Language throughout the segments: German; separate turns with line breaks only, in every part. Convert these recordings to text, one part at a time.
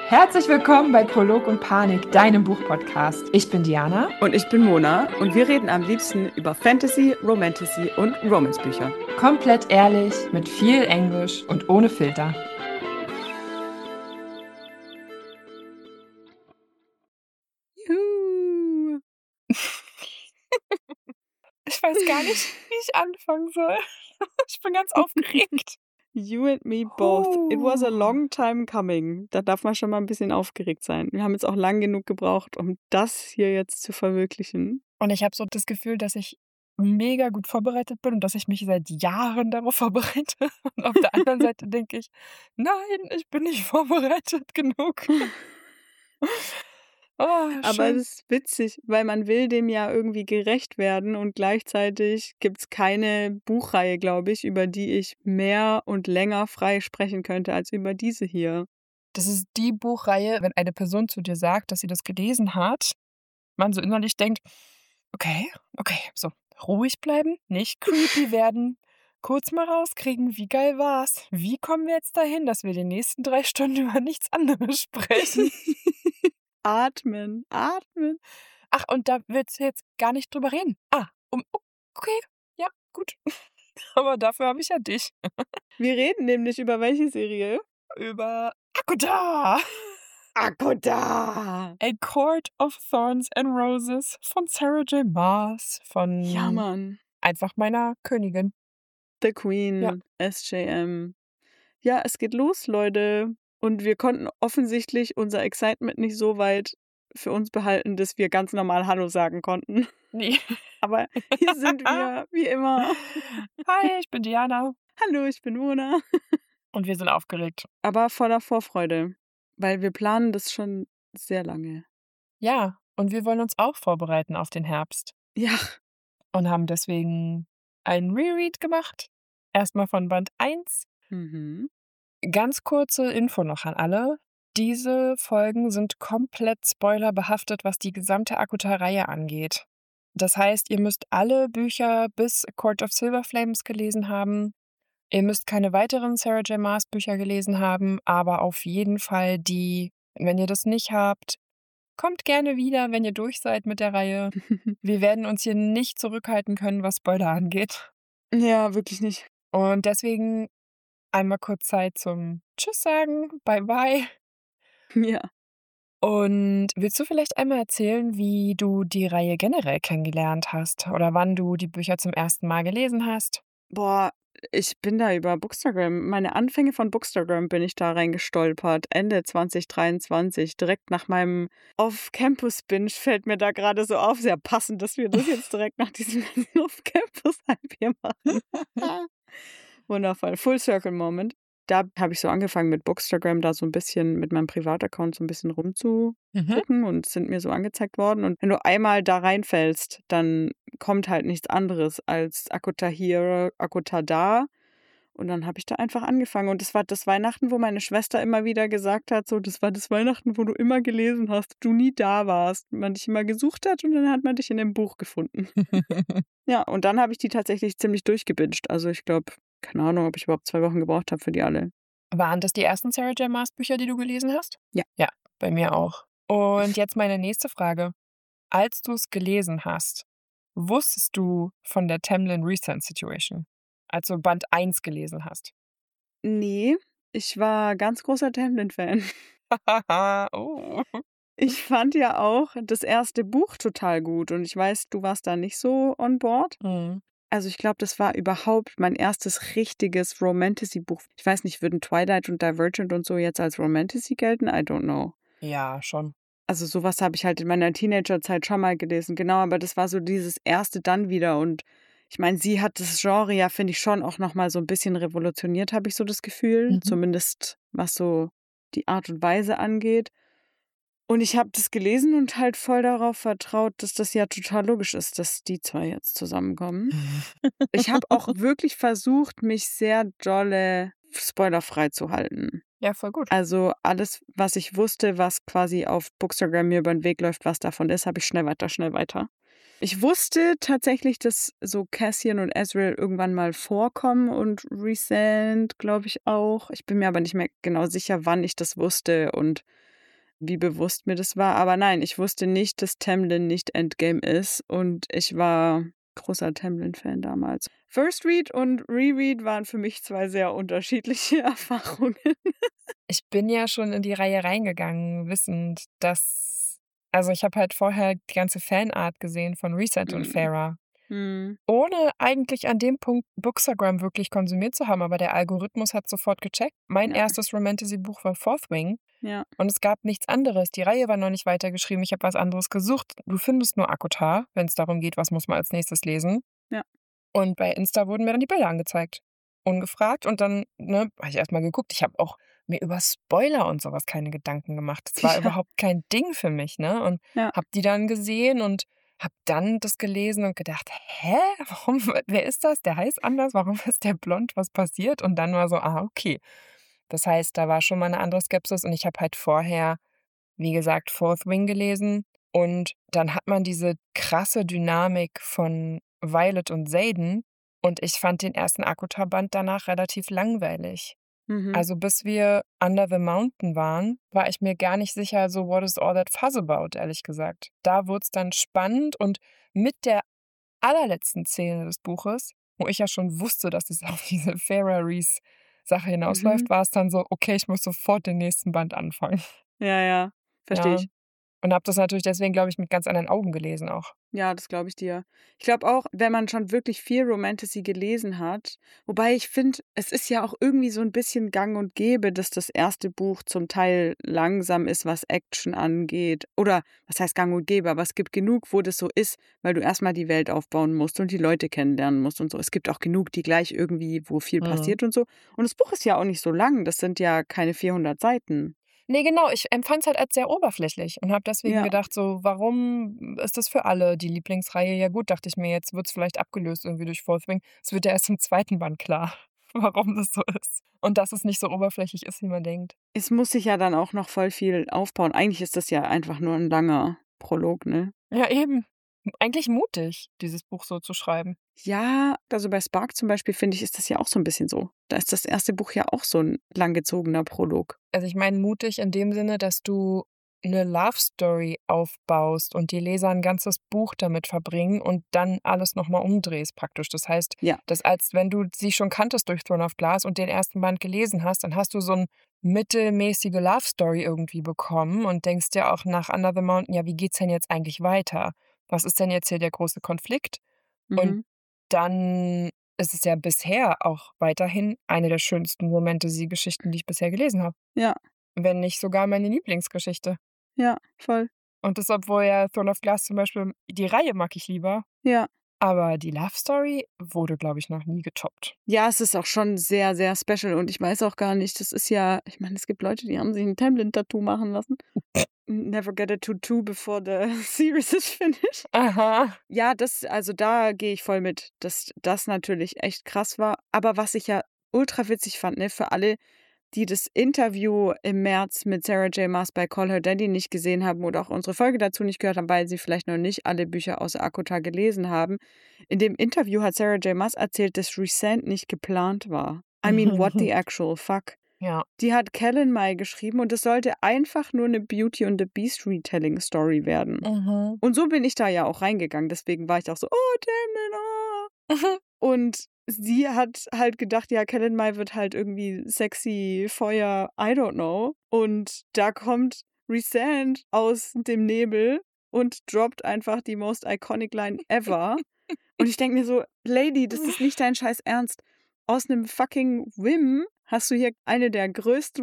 Herzlich willkommen bei Prolog und Panik, deinem Buchpodcast. Ich bin Diana.
Und ich bin Mona und wir reden am liebsten über Fantasy, Romantasy und Romance-Bücher.
Komplett ehrlich, mit viel Englisch und ohne Filter.
Juhu.
Ich weiß gar nicht, wie ich anfangen soll. Ich bin ganz aufgeregt.
You and me both. It was a long time coming. Da darf man schon mal ein bisschen aufgeregt sein. Wir haben jetzt auch lang genug gebraucht, um das hier jetzt zu verwirklichen.
Und ich habe so das Gefühl, dass ich mega gut vorbereitet bin und dass ich mich seit Jahren darauf vorbereite. Und auf der anderen Seite denke ich, nein, ich bin nicht vorbereitet genug. Oh,
Aber
schön.
das ist witzig, weil man will dem ja irgendwie gerecht werden und gleichzeitig gibt es keine Buchreihe, glaube ich, über die ich mehr und länger frei sprechen könnte als über diese hier.
Das ist die Buchreihe, wenn eine Person zu dir sagt, dass sie das gelesen hat, man so innerlich denkt, okay, so ruhig bleiben, nicht creepy werden, kurz mal rauskriegen, wie geil war's? Wie kommen wir jetzt dahin, dass wir die nächsten 3 Stunden über nichts anderes sprechen?
Atmen.
Ach, und da willst du jetzt gar nicht drüber reden. Okay, ja, gut. Aber dafür habe ich ja dich.
Wir reden nämlich über welche Serie?
Über Akuta!
Akuta!
A Court of Thorns and Roses von Sarah J. Maas, von
Ja, Mann.
einfach meiner Königin.
The Queen,
Ja.
SJM. Ja, es geht los, Leute. Und wir konnten offensichtlich unser Excitement nicht so weit für uns behalten, dass wir ganz normal Hallo sagen konnten.
Nee.
Aber hier sind wir, wie immer.
Hi, ich bin Diana.
Hallo, ich bin Mona.
Und wir sind aufgeregt.
Aber voller Vorfreude, weil wir planen das schon sehr lange.
Ja, und wir wollen uns auch vorbereiten auf den Herbst.
Ja.
Und haben deswegen einen Reread gemacht. Erstmal von Band 1.
Mhm.
Ganz kurze Info noch an alle. Diese Folgen sind komplett spoilerbehaftet, was die gesamte Akuta-Reihe angeht. Das heißt, ihr müsst alle Bücher bis Court of Silver Flames gelesen haben. Ihr müsst keine weiteren Sarah J. Maas Bücher gelesen haben, aber auf jeden Fall die, wenn ihr das nicht habt, kommt gerne wieder, wenn ihr durch seid mit der Reihe. Wir werden uns hier nicht zurückhalten können, was Spoiler angeht.
Ja, wirklich nicht.
Und deswegen einmal kurz Zeit zum Tschüss sagen, bye bye.
Ja.
Und willst du vielleicht einmal erzählen, wie du die Reihe generell kennengelernt hast oder wann du die Bücher zum ersten Mal gelesen hast?
Boah, ich bin da über Bookstagram, meine Anfänge von Bookstagram bin ich da reingestolpert. Ende 2023, direkt nach meinem Off-Campus-Binge fällt mir da gerade so auf. Sehr passend, dass wir das jetzt direkt nach diesem Off-Campus-Hype hier machen. Wundervoll. Full-Circle-Moment. Da habe ich so angefangen mit Bookstagram, da so ein bisschen mit meinem Privataccount so ein bisschen rumzugucken und sind mir so angezeigt worden. Und wenn du einmal da reinfällst, dann kommt halt nichts anderes als Akuta hier, Akuta da. Und dann habe ich da einfach angefangen. Und das war das Weihnachten, wo meine Schwester immer wieder gesagt hat, so, das war das Weihnachten, wo du immer gelesen hast, du nie da warst, man dich immer gesucht hat und dann hat man dich in dem Buch gefunden. Ja, und dann habe ich die tatsächlich ziemlich durchgebinged. Also ich glaube, keine Ahnung, ob ich überhaupt 2 Wochen gebraucht habe für die alle.
Waren das die ersten Sarah J. Maas Bücher, die du gelesen hast?
Ja.
Ja, bei mir auch. Und jetzt meine nächste Frage. Als du es gelesen hast, wusstest du von der Tamlin Recent Situation? Als du Band 1 gelesen hast?
Nee, ich war ganz großer Tamlin-Fan.
Oh.
Ich fand ja auch das erste Buch total gut und ich weiß, du warst da nicht so on board.
Mhm.
Also ich glaube, das war überhaupt mein erstes richtiges Romantasy-Buch. Ich weiß nicht, würden Twilight und Divergent und so jetzt als Romantasy gelten? I don't know.
Ja, schon.
Also sowas habe ich halt in meiner Teenagerzeit schon mal gelesen, genau, aber das war so dieses erste dann wieder und ich meine, sie hat das Genre ja, finde ich, schon auch nochmal so ein bisschen revolutioniert, habe ich so das Gefühl,
Mhm.
zumindest was so die Art und Weise angeht. Und ich habe das gelesen und halt voll darauf vertraut, dass das ja total logisch ist, dass die zwei jetzt zusammenkommen. Ich habe auch wirklich versucht, mich sehr dolle spoilerfrei zu halten.
Ja, voll gut.
Also alles, was ich wusste, was quasi auf Bookstagram mir über den Weg läuft, was davon ist, habe ich schnell weiter. Ich wusste tatsächlich, dass so Cassian und Ezreal irgendwann mal vorkommen und Rhysand, glaube ich auch. Ich bin mir aber nicht mehr genau sicher, wann ich das wusste und wie bewusst mir das war. Aber nein, ich wusste nicht, dass Tamlin nicht Endgame ist. Und ich war großer Tamlin-Fan damals. First Read und Reread waren für mich 2 sehr unterschiedliche Erfahrungen.
Ich bin ja schon in die Reihe reingegangen, wissend, dass also, ich habe halt vorher die ganze Fanart gesehen von Reset und
Mhm.
Farah,
Mhm.
ohne eigentlich an dem Punkt Bookstagram wirklich konsumiert zu haben, aber der Algorithmus hat sofort gecheckt. Mein
Ja,
erstes Romantasy-Buch war Fourth Wing
ja,
und es gab nichts anderes. Die Reihe war noch nicht weitergeschrieben. Ich habe was anderes gesucht. Du findest nur ACOTAR, wenn's darum geht, was muss man als Nächstes lesen.
ja.
Und bei Insta wurden mir dann die Bilder angezeigt. Ungefragt. Und dann, ne, habe ich erst mal geguckt. Ich habe auch mir über Spoiler und so was keine Gedanken gemacht. Das war
Ja,
überhaupt kein Ding für mich, ne? Und
ja.
habe die dann gesehen und habe dann das gelesen und gedacht: „Hä? Warum wer ist das? Der heißt anders. Warum ist der blond? Was passiert?“ Und dann war so: „Ah, okay.“ Das heißt, da war schon mal 'ne andere Skepsis und ich habe halt vorher, wie gesagt, Fourth Wing gelesen und dann hat man diese krasse Dynamik von Violet und Xaden und ich fand den ersten ACOTAR-Band danach relativ langweilig.
Mhm.
Also, bis wir Under the Mountain waren, war ich mir gar nicht sicher so: „What is all that fuss about?“, ehrlich gesagt. Da wurd's dann spannend und mit der allerletzten Szene des Buches, wo ich ja schon wusste, dass es auf diese Farah Reese Sache
Mhm.
hinausläuft, war es dann so: „Okay, ich muss sofort den nächsten Band anfangen.“
Ja, ja, verstehe
Ja,
ich.
und habe das natürlich deswegen, glaube ich, mit ganz anderen Augen gelesen auch.
Ja, das glaube ich dir. Ich glaube auch, wenn man schon wirklich viel Romantasy gelesen hat, wobei ich finde, es ist ja auch irgendwie so ein bisschen gang und gäbe, dass das erste Buch zum Teil langsam ist, was Action angeht. Oder was heißt gang und gäbe, aber es gibt genug, wo das so ist, weil du erst mal die Welt aufbauen musst und die Leute kennenlernen musst und so. Es gibt auch genug, die gleich irgendwie wo viel
Mhm.
passiert und so. Und das Buch ist ja auch nicht so lang, das sind ja keine 400 Seiten.
Ne, genau, ich empfand's halt als sehr oberflächlich und habe deswegen
Ja.
gedacht so: „Warum ist das für alle die Lieblingsreihe?“ Ja gut, dachte ich mir, jetzt wird's vielleicht abgelöst irgendwie durch Fourth Wing. Es wird ja erst im zweiten Band klar, warum das so ist und dass es nicht so oberflächlich ist, wie man denkt.
Es muss sich ja dann auch noch voll viel aufbauen. Eigentlich ist das ja einfach nur ein langer Prolog, ne?
Ja, eben. Eigentlich mutig, dieses Buch so zu schreiben.
Ja, also bei Spark zum Beispiel, finde ich, ist das ja auch so ein bisschen so. Da ist das erste Buch ja auch so ein langgezogener Prolog.
Also, ich meine mutig in dem Sinne, dass du 'ne Love Story aufbaust und die Leser 'n ganzes Buch damit verbringen und dann alles noch mal umdrehst praktisch. Das heißt,
Ja.
das als wenn du sie schon kanntest durch Throne of Glass und den ersten Band gelesen hast, dann hast du so 'n mittelmäßige Love Story irgendwie bekommen und denkst dir auch nach Under the Mountain: „Ja, wie geht's denn jetzt eigentlich weiter? Was ist denn jetzt hier der große Konflikt?“ Und
Mhm.
dann ist es ja bisher auch weiterhin eine der schönsten Romantasy-Geschichten, die ich bisher gelesen habe.
Ja,
Wenn nicht sogar meine Lieblingsgeschichte.
ja, voll.
Und das, obwohl ja Throne of Glass zum Beispiel die Reihe mag ich lieber,
Ja.
aber die Love Story wurde, glaube ich, noch nie getoppt.
Ja, es ist auch schon sehr, sehr special und ich weiß auch gar nicht, das ist ja ich meine, es gibt Leute, die haben sich 'n Tamlin-Tattoo machen lassen. Never get a tattoo before the series is finished.
Aha.
Ja, das also, da gehe ich voll mit, dass das natürlich echt krass war. Aber was ich ja ultra witzig fand, ne, für alle, die das Interview im März mit Sarah J. Maas bei Call Her Daddy nicht gesehen haben oder auch unsere Folge dazu nicht gehört haben, weil sie vielleicht noch nicht alle Bücher aus ACOTAR gelesen haben. In dem Interview hat Sarah J. Maas erzählt, dass Resent nicht geplant war. I mean, what the actual fuck?
Ja.
Die hat Callan Mai geschrieben und es sollte einfach nur eine Beauty and the Beast Retelling-Story werden.
Mhm.
Und so bin ich da ja auch reingegangen. Deswegen war ich auch so: „Oh, Damon, ah.“ Und sie hat halt gedacht, ja, Callan Mai wird halt irgendwie sexy, Feuer, I don't know. Und da kommt Rhysand aus dem Nebel und droppt einfach die most iconic line ever. Und ich denke mir so: „Lady, das ist nicht dein scheiß Ernst. Aus 'nem fucking Whim hast du hier eine der größten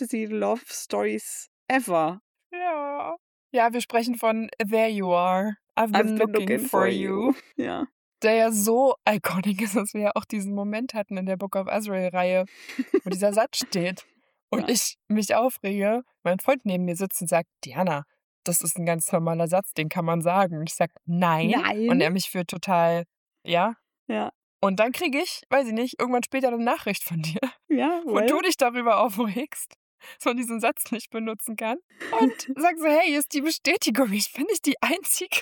Romantasy-Love-Stories ever.
Ja. Ja, wir sprechen von „There You Are, I've
I've
been
been
looking
looking
for
for
you“,
you.“ Ja.
der ja so iconic ist, dass wir ja auch diesen Moment hatten in der Book of Azrael-Reihe, wo dieser Satz steht und
Ja.
ich mich aufrege, mein Freund neben mir sitzt und sagt: „Diana, das ist 'n ganz normaler Satz, den kann man sagen.“ Ich sage: „Nein.“ Und
Nein.
er mich für total ja?
Ja.
Und dann kriege ich, weiß ich nicht, irgendwann später 'ne Nachricht von dir,
Ja,
wo
well.
du dich darüber aufregst, dass man diesen Satz nicht benutzen kann und sagst so: „Hey, hier ist die Bestätigung, ich bin nicht die Einzige.“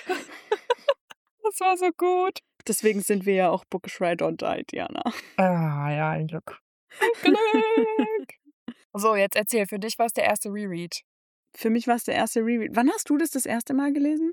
Das war so gut.
Deswegen sind wir ja auch Bookish Ride or Die, Diana.
Ah, ja, ein Glück. Ein Glück. So, jetzt erzähl, für dich war's der erste Reread.
Für mich war es der erste Reread. Wann hast du das erste Mal gelesen?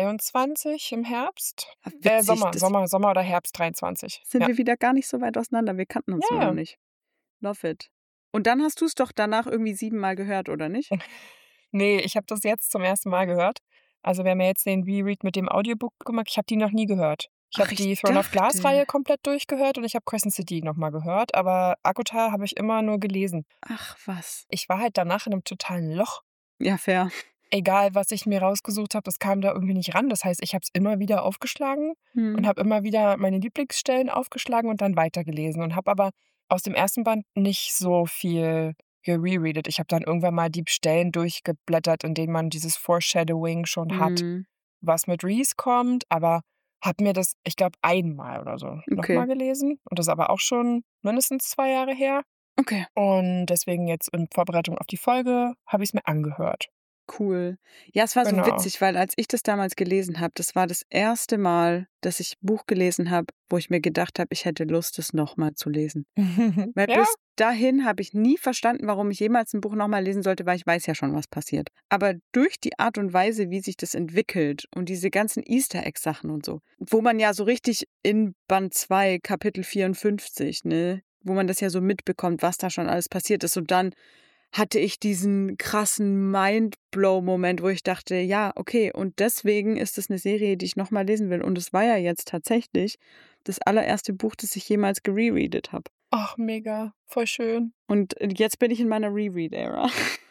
23 im Herbst.
Witzig,
Sommer oder Herbst 23.
sind
Ja.
wir wieder gar nicht so weit auseinander. Wir kannten uns
Ja,
nur noch
ja.
nicht. Love it. Und dann hast du es doch danach irgendwie 7 Mal gehört, oder nicht?
Nee, ich habe das jetzt zum ersten Mal gehört. Also, wir haben ja jetzt den Reread mit dem Audiobook gemacht. Ich habe die noch nie gehört. Ich habe
Ach, ich
die Throne of Glass-Reihe
dachte.
komplett durchgehört und ich habe Crescent City noch mal gehört, aber ACOTAR habe ich immer nur gelesen.
Ach was.
Ich war halt danach in 'nem totalen Loch.
Ja, fair.
Egal, was ich mir rausgesucht habe, das kam da irgendwie nicht ran. Das heißt, ich habe es immer wieder aufgeschlagen und
Hm.
habe immer wieder meine Lieblingsstellen aufgeschlagen und dann weitergelesen und habe aber aus dem ersten Band nicht so viel gerereadet. Ich habe dann irgendwann mal die Stellen durchgeblättert, in denen man dieses Foreshadowing schon hat,
Hm.
was mit Reese kommt, aber habe mir das, ich glaube, einmal oder so noch
Okay.
mal gelesen und das ist aber auch schon mindestens 2 Jahre her.
Okay.
Und deswegen jetzt in Vorbereitung auf die Folge habe ich's mir angehört.
Cool. Ja, es war so
Genau.
witzig, weil als ich das damals gelesen habe, das war das erste Mal, dass ich 'n Buch gelesen habe, wo ich mir gedacht habe, ich hätte Lust, es noch mal zu lesen. Weil
Ja?
bis dahin habe ich nie verstanden, warum ich jemals 'n Buch noch mal lesen sollte, weil ich weiß ja schon, was passiert. Aber durch die Art und Weise, wie sich das entwickelt und diese ganzen Easter-Egg-Sachen und so, wo man ja so richtig in Band 2, Kapitel 54, ne, wo man das ja so mitbekommt, was da schon alles passiert ist. Und dann hatte ich diesen krassen Mindblow-Moment, wo ich dachte, ja, okay, und deswegen ist es eine Serie, die ich noch mal lesen will. Und es war ja jetzt tatsächlich das allererste Buch, das ich jemals gerereadet habe.
Ach, mega, voll schön.
Und jetzt bin ich in meiner Reread-Ära.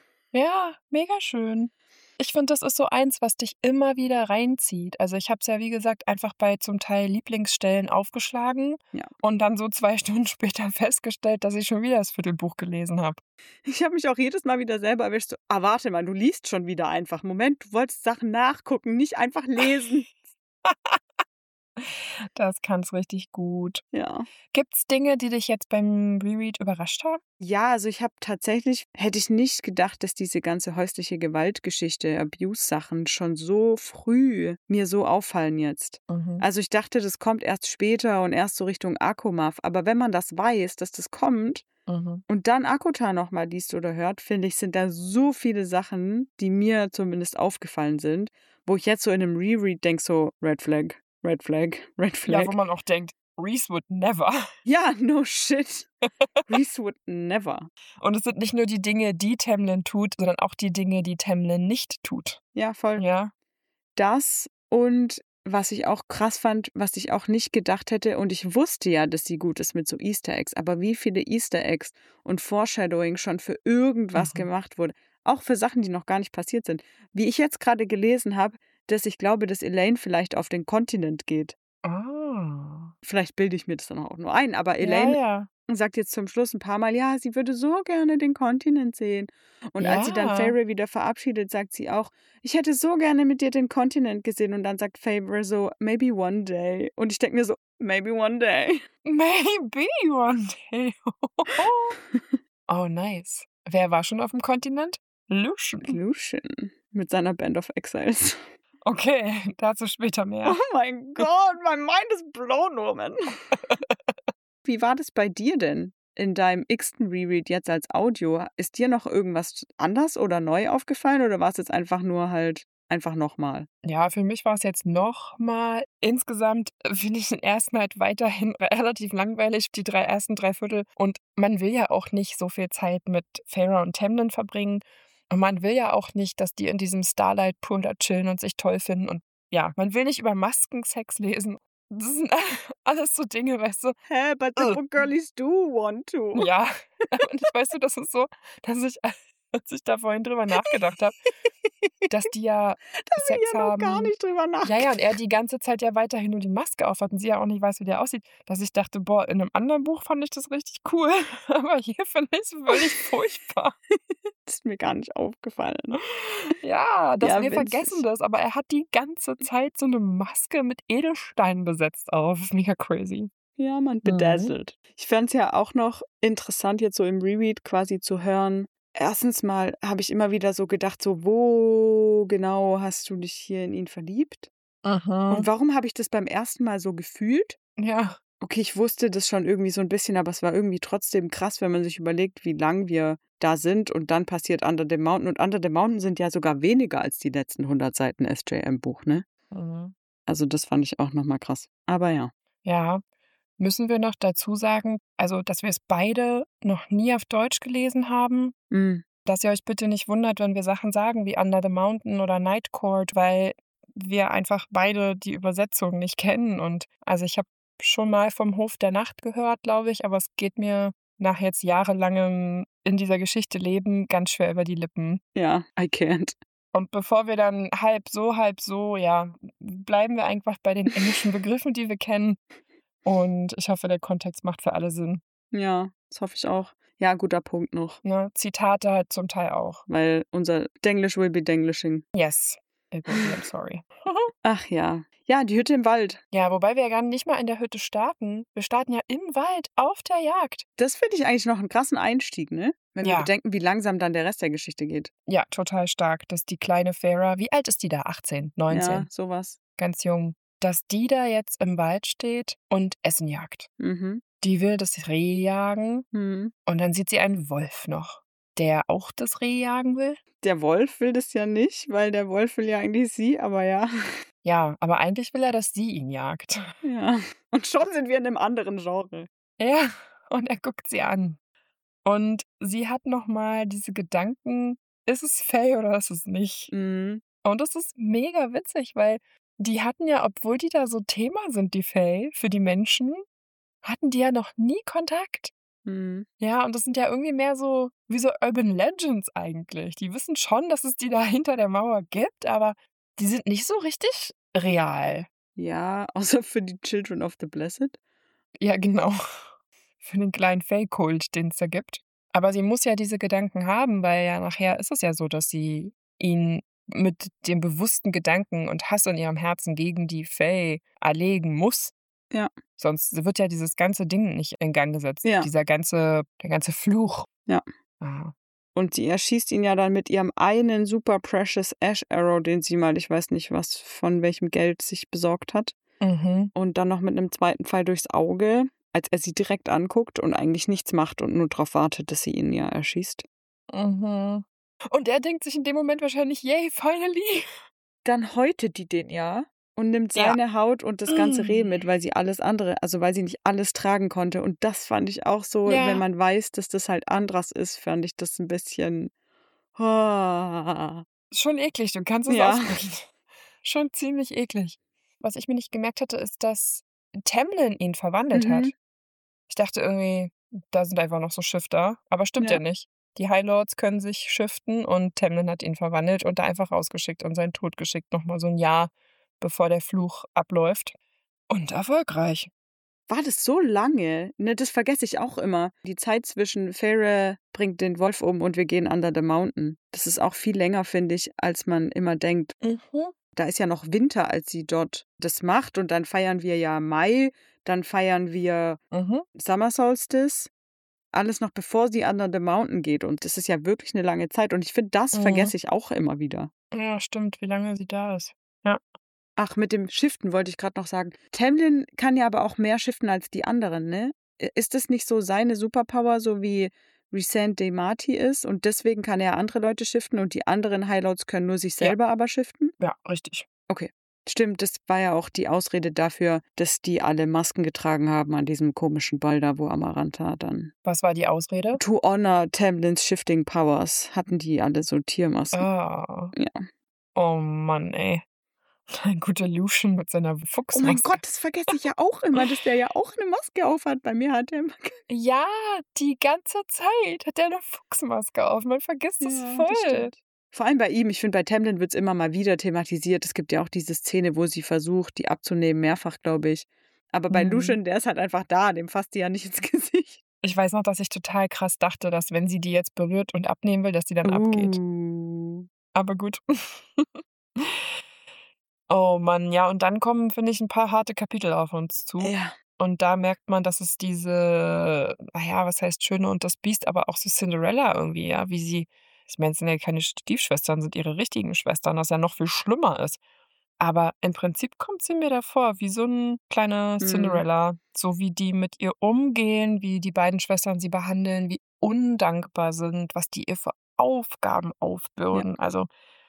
Ja, mega schön. Ich finde, das ist so eins, was dich immer wieder reinzieht. Also, ich habe es ja, wie gesagt, einfach bei zum Teil Lieblingsstellen aufgeschlagen
Ja.
und dann so 2 Stunden später festgestellt, dass ich schon wieder das Viertelbuch gelesen habe.
Ich habe mich auch jedes Mal wieder selber erwischt, so: „Ah, warte mal, du liest schon wieder einfach. Moment, du wolltest Sachen nachgucken, nicht einfach lesen.“
Das kann's richtig gut.
Ja.
Gibt's Dinge, die dich jetzt beim Reread überrascht haben?
Ja, also ich habe tatsächlich hätte ich nicht gedacht, dass diese ganze häusliche Gewaltgeschichte, Abuse-Sachen schon so früh mir so auffallen jetzt.
Mhm.
Also ich dachte, das kommt erst später und erst so Richtung ACOMAF. Aber wenn man das weiß, dass das kommt
Mhm.
und dann ACOTAR noch mal liest oder hört, finde ich, sind da so viele Sachen, die mir zumindest aufgefallen sind, wo ich jetzt so in einem Reread denke, so Red Flag, Red Flag, Red
Ja,
Flag.
wo man auch denkt, Reese would never.
Ja, no shit. Reese would never.
Und es sind nicht nur die Dinge, die Tamlin tut, sondern auch die Dinge, die Tamlin nicht tut.
Ja, voll.
Ja.
Das und was ich auch krass fand, was ich auch nicht gedacht hätte, und ich wusste ja, dass sie gut ist mit so Easter Eggs, aber wie viele Easter Eggs und Foreshadowing schon für irgendwas
Mhm.
gemacht wurde, auch für Sachen, die noch gar nicht passiert sind. Wie ich jetzt gerade gelesen habe, dass ich glaube, dass Elaine vielleicht auf den Kontinent geht.
Ah.
Vielleicht bilde ich mir das dann auch nur ein, aber
Ja,
Elaine
ja.
sagt jetzt zum Schluss ein paar Mal, ja, sie würde so gerne den Kontinent sehen. Und als sie dann
Ja.
Feyre wieder verabschiedet, sagt sie auch, ich hätte so gerne mit dir den Kontinent gesehen. Und dann sagt Feyre so, maybe one day. Und ich denke mir so, maybe one day.
Maybe one day. Oh, nice. Wer war schon auf dem Kontinent? Lucian.
Lucian mit seiner Band of Exiles.
Okay, dazu später mehr.
Oh mein Gott, my mind is blown, woman. Wie war das bei dir denn in deinem x-ten Reread jetzt als Audio? Ist dir noch irgendwas anders oder neu aufgefallen oder war es jetzt einfach nur halt einfach nochmal?
Ja, für mich war es jetzt noch mal insgesamt finde ich den ersten halt weiterhin relativ langweilig, die ersten 3 Viertel. Und man will ja auch nicht so viel Zeit mit Feyre und Tamlin verbringen. Und man will ja auch nicht, dass die in diesem Starlight Pool da chillen und sich toll finden. Und ja, man will nicht über Maskensex lesen. Das sind alles so Dinge, weißt du?
Hä, but the book girlies do want to.
Ja, und weißt du, das ist so, dass ich als ich da vorhin drüber nachgedacht habe, dass die ja
Da bin ich
Sex
ja noch gar
haben.
nicht drüber
Ja,
nachgedacht.
und er die ganze Zeit ja weiterhin nur die Maske aufhat und sie ja auch nicht weiß, wie der aussieht, dass ich dachte: „Boah, in 'nem anderen Buch fand ich das richtig cool, aber hier finde ich's völlig furchtbar.“
Das ist mir gar nicht aufgefallen.
Ja,
Ja,
wir vergessen
witzig.
das, aber er hat die ganze Zeit so 'ne Maske mit Edelsteinen besetzt auf. Ist mega crazy.
Ja, man,
Mhm.
bedazzled. Ich fand's ja auch noch interessant, jetzt so im Reread quasi zu hören. Erstens mal habe ich immer wieder so gedacht, so, wo genau hast du dich hier in ihn verliebt? Und
Mhm.
warum habe ich das beim ersten Mal so gefühlt?
Ja.
Okay, ich wusste das schon irgendwie so ein bisschen, aber es war irgendwie trotzdem krass, wenn man sich überlegt, wie lang wir da sind und dann passiert Under the Mountain. Und Under the Mountain sind ja sogar weniger als die letzten 100 Seiten SJM-Buch, ne?
Mhm.
Also das fand ich auch noch mal krass. Aber ja.
Ja, müssen wir noch dazu sagen, also, dass wir es beide noch nie auf Deutsch gelesen haben,
Mhm.
dass ihr euch bitte nicht wundert, wenn wir Sachen sagen wie Under the Mountain oder Night Court, weil wir einfach beide die Übersetzung nicht kennen. Und also, ich habe schon mal vom Hof der Nacht gehört, glaube ich, aber es geht mir nach jetzt jahrelangem in dieser Geschichte leben ganz schwer über die Lippen.
Ja, I can't.
Und bevor wir dann halb so, ja, bleiben wir einfach bei den englischen Begriffen, die wir kennen. Und ich hoffe, der Kontext macht für alle Sinn.
Ja, das hoffe ich auch. Ja, guter Punkt noch,
Ne? Zitate halt zum Teil auch.
weil unser Denglish will be Denglishing.
Yes, it will be, I'm sorry.
Ach ja. Ja, die Hütte im Wald.
Ja, wobei wir ja gar nicht mal in der Hütte starten. Wir starten ja im Wald auf der Jagd.
Das finde ich eigentlich noch einen krassen Einstieg, ne? Wenn wir
Ja.
bedenken, wie langsam dann der Rest der Geschichte geht.
Ja, total stark, dass die kleine Farah, wie alt ist die da? 18, 19,
Ja, sowas.
ganz jung, dass die da jetzt im Wald steht und Essen jagt.
Mhm.
Die will das Reh jagen
Mhm.
und dann sieht sie einen Wolf noch, der auch das Reh jagen will.
Der Wolf will das ja nicht, weil der Wolf will ja eigentlich sie, aber ja.
Ja, aber eigentlich will er, dass sie ihn jagt.
Ja. Und schon sind wir in einem anderen Genre.
Ja, und er guckt sie an. Und sie hat noch mal diese Gedanken: „Ist es Faye oder ist es nicht?“
Mhm.
Und das ist mega witzig, weil die hatten ja, obwohl die da so Thema sind, die Faye, für die Menschen, hatten die ja noch nie Kontakt.
Mhm.
Ja, und das sind ja irgendwie mehr so wie so Urban Legends eigentlich. Die wissen schon, dass es die da hinter der Mauer gibt, aber die sind nicht so richtig real.
Ja, außer für die Children of the Blessed.
Ja, genau. Für den kleinen Fake-Kult, den es da gibt. Aber sie muss ja diese Gedanken haben, weil ja nachher ist es ja so, dass sie ihn mit dem bewussten Gedanken und Hass in ihrem Herzen gegen die Faye erlegen muss.
Ja.
Sonst wird ja dieses ganze Ding nicht in Gang gesetzt.
Ja.
Der ganze Fluch.
Ja.
Ah.
Und sie erschießt ihn ja dann mit ihrem einen super precious Ash Arrow, den sie mal, ich weiß nicht was, von welchem Geld sich besorgt hat.
Mhm.
Und dann noch mit einem zweiten Pfeil durchs Auge, als er sie direkt anguckt und eigentlich nichts macht und nur darauf wartet, dass sie ihn ja erschießt.
Mhm. Und er denkt sich in dem Moment wahrscheinlich, yay, finally.
Dann häutet die den ja und nimmt
Ja.
seine Haut und das ganze Reh mit, weil sie alles andere, also weil sie nicht alles tragen konnte. Und das fand ich auch so,
Ja.
wenn man weiß, dass das halt Andras ist, fand ich das ein bisschen.
Schon eklig, du kannst es
Ja.
aussprechen. Schon ziemlich eklig. Was ich mir nicht gemerkt hatte, ist, dass Tamlin ihn verwandelt hat.
Mhm.
Ich dachte irgendwie, da sind einfach noch so Shifter, aber stimmt ja
Ja.
nicht. Die High Lords können sich shiften und Tamlin hat ihn verwandelt und da einfach rausgeschickt und seinen Tod geschickt, noch mal so 1 Jahr, bevor der Fluch abläuft. Und erfolgreich.
War das so lange? Ne, das vergesse ich auch immer. Die Zeit zwischen Feyre bringt den Wolf um und wir gehen under the mountain. Das ist auch viel länger, finde ich, als man immer denkt.
Mhm.
Da ist ja noch Winter, als sie dort das macht. Und dann feiern wir ja Mai, dann feiern wir
Mhm.
Summer Solstice. Alles noch bevor sie under the mountain geht. Und das ist ja wirklich eine lange Zeit. Und ich finde, das
Mhm.
vergesse ich auch immer wieder.
Ja, stimmt, wie lange sie da ist. Ja.
Ach, mit dem Shiften wollte ich gerade noch sagen. Tamlin kann ja aber auch mehr shiften als die anderen, ne? Ist das nicht so seine Superpower, so wie Rhysand Demati ist? Und deswegen kann er andere Leute shiften und die anderen Highlords können nur sich
Ja.
selber aber shiften?
Ja, richtig.
Okay. Stimmt, das war ja auch die Ausrede dafür, dass die alle Masken getragen haben an diesem komischen Ball da, wo Amarantha dann.
Was war die Ausrede?
To honor Tamlins shifting powers hatten die alle so Tiermasken.
Ah.
Ja.
Oh Mann, ey. Ein guter Lucian mit seiner
Oh mein
Fuchsmaske.
Gott, das vergesse ich ja auch immer, dass der ja auch eine Maske aufhat. Bei mir hat er immer.
Ja, die ganze Zeit hat er eine Fuchsmaske auf. Man vergisst das
Ja,
voll.
das stimmt. Vor allem bei ihm. Ich finde, bei Tamlin wird es immer mal wieder thematisiert. Es gibt ja auch diese Szene, wo sie versucht, die abzunehmen, mehrfach, glaube ich. Aber bei
Mhm.
Lucian, der ist halt einfach da. Dem fasst die ja nicht ins Gesicht.
Ich weiß noch, dass ich total krass dachte, dass wenn sie die jetzt berührt und abnehmen will, dass die dann abgeht. Aber gut. Oh Mann, ja, und dann kommen, finde ich, ein paar harte Kapitel auf uns zu.
Ja.
Und da merkt man, dass es diese, naja, was heißt Schöne und das Biest, aber auch so Cinderella irgendwie, ja, wie sie, ich meine, es sind ja keine Stiefschwestern, sind ihre richtigen Schwestern, was ja noch viel schlimmer ist. Aber im Prinzip kommt sie mir da vor wie so 'n kleiner
Mhm.
Cinderella, so wie die mit ihr umgehen, wie die beiden Schwestern sie behandeln, wie undankbar sind, was die ihr für Aufgaben
Ja.
aufbürden. Also,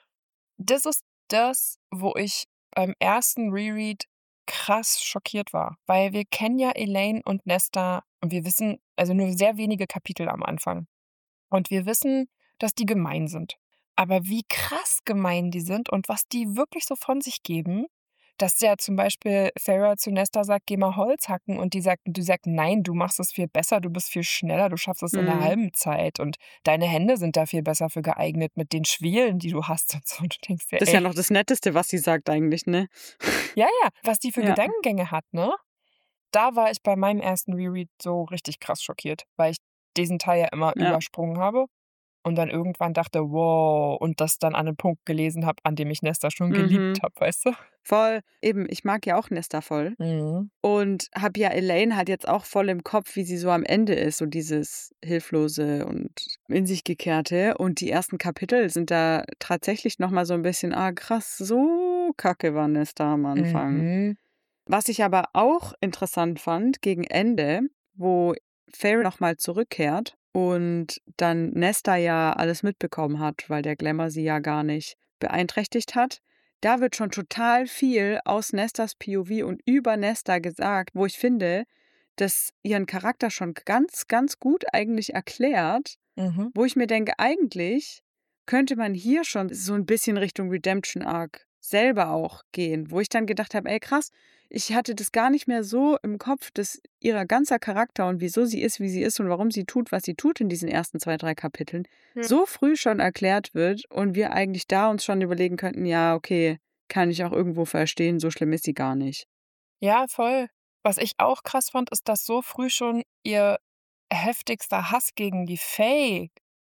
das ist das, wo ich beim ersten Reread krass schockiert war, weil wir kennen ja Elaine und Nesta und wir wissen also nur sehr wenige Kapitel am Anfang. Und wir wissen, dass die gemein sind. Aber wie krass gemein die sind und was die wirklich so von sich geben, dass ja zum Beispiel Farrah zu Nesta sagt: „Geh mal Holz hacken“ und die sagt: „Nein, du machst es viel besser, du bist viel schneller, du schaffst es in 'ner
Mhm.
halben Zeit und deine Hände sind da viel besser für geeignet mit den Schwielen, die du hast“ und so. Und du denkst dir:
Das ist ja
„Ey“,
noch das Netteste, was sie sagt eigentlich, ne?
ja, ja, was die für
Ja.
Gedankengänge hat, ne? Da war ich bei meinem ersten Reread so richtig krass schockiert, weil ich diesen Teil ja immer
Ja.
übersprungen habe. Und dann irgendwann dachte: „Wow“ und das dann an 'nem Punkt gelesen habe, an dem ich Nesta schon geliebt
Mhm.
habe, weißt du?
Voll. Eben, ich mag ja auch Nesta voll
Mhm.
und habe ja Elaine halt jetzt auch voll im Kopf, wie sie so am Ende ist, so dieses Hilflose und in sich Gekehrte. Und die ersten Kapitel sind da tatsächlich noch mal so 'n bisschen: „Ah, krass, so kacke war Nesta am Anfang.“
Mhm.
Was ich aber auch interessant fand gegen Ende, wo Faye noch mal zurückkehrt und dann Nesta ja alles mitbekommen hat, weil der Glamour sie ja gar nicht beeinträchtigt hat. Da wird schon total viel aus Nestas POV und über Nesta gesagt, wo ich finde, das ihren Charakter schon ganz, ganz gut eigentlich erklärt,
Mhm.
wo ich mir denke, eigentlich könnte man hier schon so ein bisschen Richtung Redemption Arc selber auch gehen, wo ich dann gedacht habe: „Ey, krass, ich hatte das gar nicht mehr so im Kopf, dass ihr ganzer Charakter und wieso sie ist, wie sie ist und warum sie tut, was sie tut in diesen ersten 2 3 Kapiteln,
Ja.
so früh schon erklärt wird und wir eigentlich da uns schon überlegen könnten: „Ja, okay, kann ich auch irgendwo verstehen, so schlimm ist sie gar nicht.“
Ja, voll. Was ich auch krass fand, ist, dass so früh schon ihr heftigster Hass gegen die Fae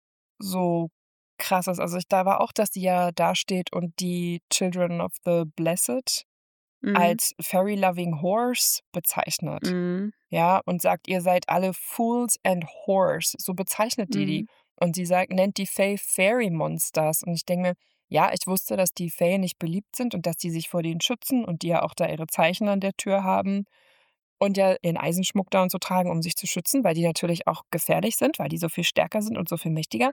so krass ist. Also, ich da war auch, dass sie ja dasteht und die Children of the Blessed
Mhm.
als Fairy Loving Whores bezeichnet.
Mhm.
Ja, und sagt: „Ihr seid alle Fools and Whores.“ So bezeichnet die.
Mhm.
Und sie nennt die Fae Fairy Monsters. Und ich denke mir: „Ja, ich wusste, dass die Fae nicht beliebt sind und dass die sich vor denen schützen und die ja auch da ihre Zeichen an der Tür haben und ja ihren Eisenschmuck da und so tragen, um sich zu schützen, weil die natürlich auch gefährlich sind, weil die so viel stärker sind und so viel mächtiger.“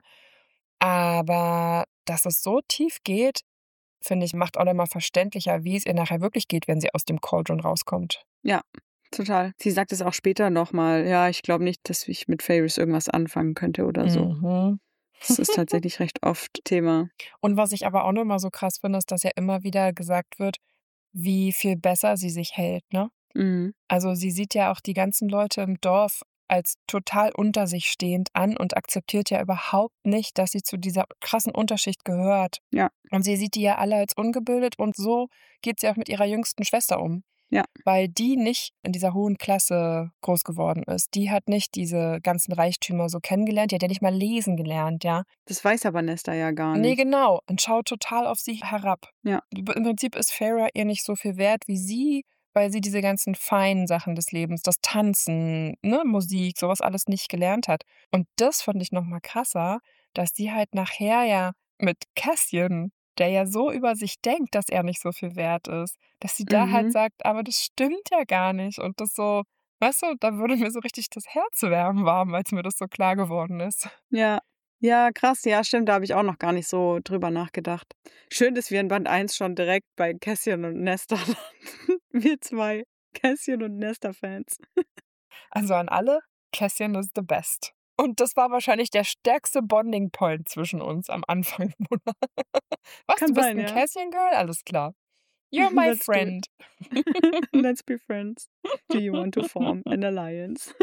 Aber dass es so tief geht, finde ich, macht auch noch mal verständlicher, wie es ihr nachher wirklich geht, wenn sie aus dem Cauldron rauskommt.
Ja, total. Sie sagt es auch später noch mal: „Ja, ich glaube nicht, dass ich mit Fairies irgendwas anfangen könnte“ oder so.
Mhm.
Das ist tatsächlich recht oft Thema.
Und was ich aber auch noch mal so krass finde, ist, dass ja immer wieder gesagt wird, wie viel besser sie sich hält, ne?
Mhm.
Also, sie sieht ja auch die ganzen Leute im Dorf als total unter sich stehend an und akzeptiert ja überhaupt nicht, dass sie zu dieser krassen Unterschicht gehört.
Ja,
Und sie sieht die ja alle als ungebildet und so geht sie auch mit ihrer jüngsten Schwester um.
ja.
Weil die nicht in dieser hohen Klasse groß geworden ist. Die hat nicht diese ganzen Reichtümer so kennengelernt. Die hat ja nicht mal lesen gelernt, ja.
Das weiß aber Nesta ja gar
Ne,
nicht.
genau. Und schaut total auf sie herab.
Ja.
Im Prinzip ist Farrah ihr nicht so viel wert wie sie, weil sie diese ganzen feinen Sachen des Lebens, das Tanzen, ne, Musik, so was alles nicht gelernt hat. Und das fand ich noch mal krasser, dass sie halt nachher ja mit Cassian, der ja so über sich denkt, dass er nicht so viel wert ist, dass sie da halt
Mhm.
sagt: „Aber das stimmt ja gar nicht.“ Und das so weißt du, da würde mir so richtig das Herz warm, als mir das so klar geworden ist.
Ja. Ja, krass. Ja, stimmt, da habe ich auch noch gar nicht so drüber nachgedacht. Schön, dass wir in Band 1 schon direkt bei Cassian und Nesta landen. Wir 2 Cassian und Nesta-Fans.
Also an alle, Cassian is the best. Und das war wahrscheinlich der stärkste Bonding Point zwischen uns am Anfang. Was, du
Kann
bist
sein,
'n
ja.
Cassian Girl? Alles klar. You're my
Let's do it.
friend.
Let's be friends. Do you want to form an alliance?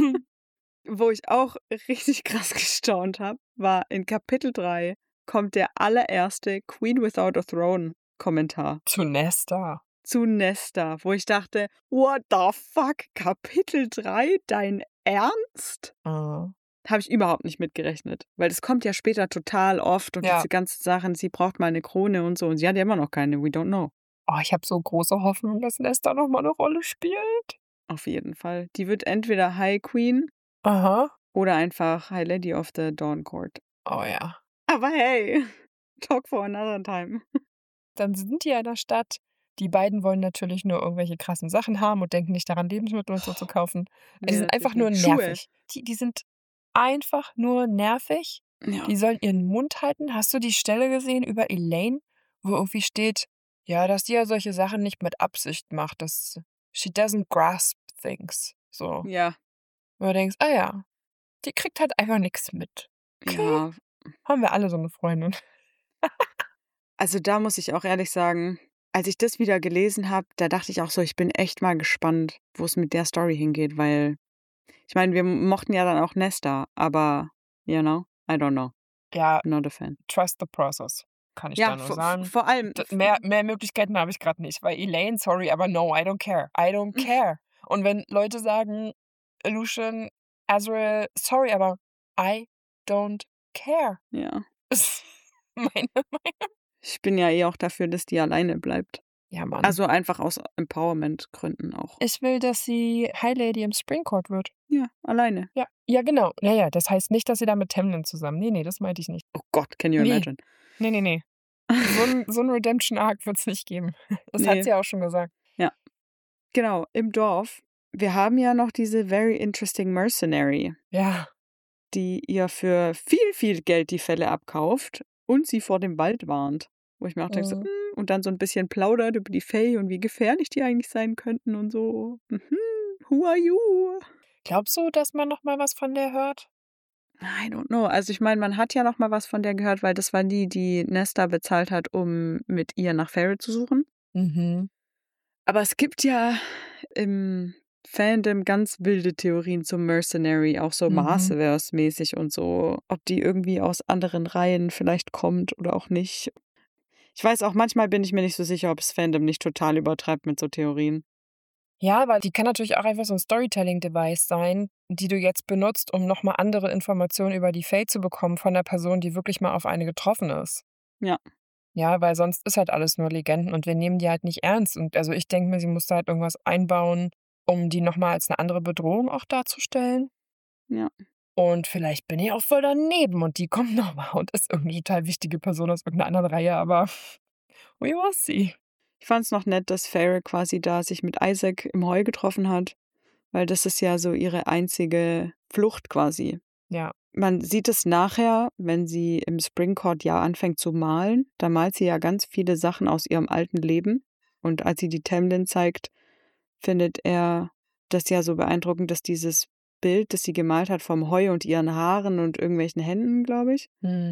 Wo ich auch richtig krass gestaunt habe, war in Kapitel 3 kommt der allererste Queen Without a Throne Kommentar
Zu Nesta.
zu Nesta, wo ich dachte: „What the fuck? Kapitel 3? Dein Ernst?“
Mhm.
Habe ich überhaupt nicht mitgerechnet, weil das kommt ja später total oft und
Ja.
diese ganzen Sachen, sie braucht mal 'ne Krone und so und sie hat ja immer noch keine, we don't know.
Oh, ich habe so große Hoffnung, dass Nesta noch mal 'ne Rolle spielt.
Auf jeden Fall. Die wird entweder High Queen
Aha.
oder einfach High Lady of the Dawn Court.
Oh ja.
Aber hey, talk for another time.
Dann sind die ja in der Stadt Die beiden wollen natürlich nur irgendwelche krassen Sachen haben und denken nicht daran, Lebensmittel und so zu kaufen. Die
Nee,
sind einfach
natürlich
nur
nicht. Schuhe.
nervig. Die sind einfach nur nervig.
Ja.
Die sollen ihren Mund halten. Hast du die Stelle gesehen über Elaine, wo irgendwie steht, ja, dass die ja solche Sachen nicht mit Absicht macht, dass she doesn't grasp things. So.
Ja.
Wo du denkst, ah ja, die kriegt halt einfach nichts mit. Okay,
Ja.
haben wir alle so eine Freundin.
Also da muss ich auch ehrlich sagen, als ich das wieder gelesen habe, da dachte ich auch so, ich bin echt mal gespannt, wo es mit der Story hingeht, weil ich meine, wir mochten ja dann auch Nesta, aber, I don't know.
Ja,
Not a fan.
trust the process, kann ich
Ja,
da nur sagen.
vor allem,
Mehr Möglichkeiten habe ich gerade nicht, weil Elaine, sorry, aber no, I don't care. I don't care. Und wenn Leute sagen, Lucian, Azrael, sorry, aber I don't care.
ja,
Ist meine Meinung.
ich bin ja eh auch dafür, dass die alleine bleibt.
Ja, Mann.
Also einfach aus Empowerment-Gründen auch.
Ich will, dass sie High Lady im Spring Court wird.
Ja, alleine.
Ja, genau. Ja, das heißt nicht, dass sie da mit Tamlin zusammen. Nee, das meinte ich nicht.
Oh Gott, can you
Nee.
imagine?
Nee. So ein Redemption-Arc wird es nicht geben. Das hat
Nee.
sie ja auch schon gesagt.
Ja. Genau, im Dorf. Wir haben ja noch diese very interesting Mercenary,
Ja.
die ihr für viel, viel Geld die Fälle abkauft und sie vor dem Wald warnt. Wo ich mir auch denke, so, und dann so ein bisschen plaudert über die Fae und wie gefährlich die eigentlich sein könnten und so. Who are you?
Glaubst du, dass man noch mal was von der hört?
I don't know. Also ich meine, man hat ja noch mal was von der gehört, weil das war die Nesta bezahlt hat, um mit ihr nach Ferret zu suchen.
Mhm.
Aber es gibt ja im Fandom ganz wilde Theorien zum Mercenary, auch so Masterverse-mäßig und so, ob die irgendwie aus anderen Reihen vielleicht kommt oder auch nicht. Ich weiß auch, manchmal bin ich mir nicht so sicher, ob das Fandom nicht total übertreibt mit so Theorien.
Ja, weil die kann natürlich auch einfach so ein Storytelling-Device sein, die du jetzt benutzt, um noch mal andere Informationen über die Fae zu bekommen von der Person, die wirklich mal auf eine getroffen ist.
Ja.
Ja, weil sonst ist halt alles nur Legenden und wir nehmen die halt nicht ernst. Und also ich denke mir, sie muss da halt irgendwas einbauen, um die noch mal als eine andere Bedrohung auch darzustellen.
Ja.
Und vielleicht bin ich auch voll daneben und die kommt noch mal und ist irgendeine total wichtige Person aus irgendeiner anderen Reihe, aber we will see.
Ich fand es noch nett, dass Ferret quasi da sich mit Isaac im Heu getroffen hat, weil das ist ja so ihre einzige Flucht quasi.
Ja.
Man sieht es nachher, wenn sie im Spring Court ja anfängt zu malen. Da malt sie ja ganz viele Sachen aus ihrem alten Leben. Und als sie die Tamlin zeigt, findet er das ja so beeindruckend, dass dieses Bild, das sie gemalt hat vom Heu und ihren Haaren und irgendwelchen Händen, glaube ich,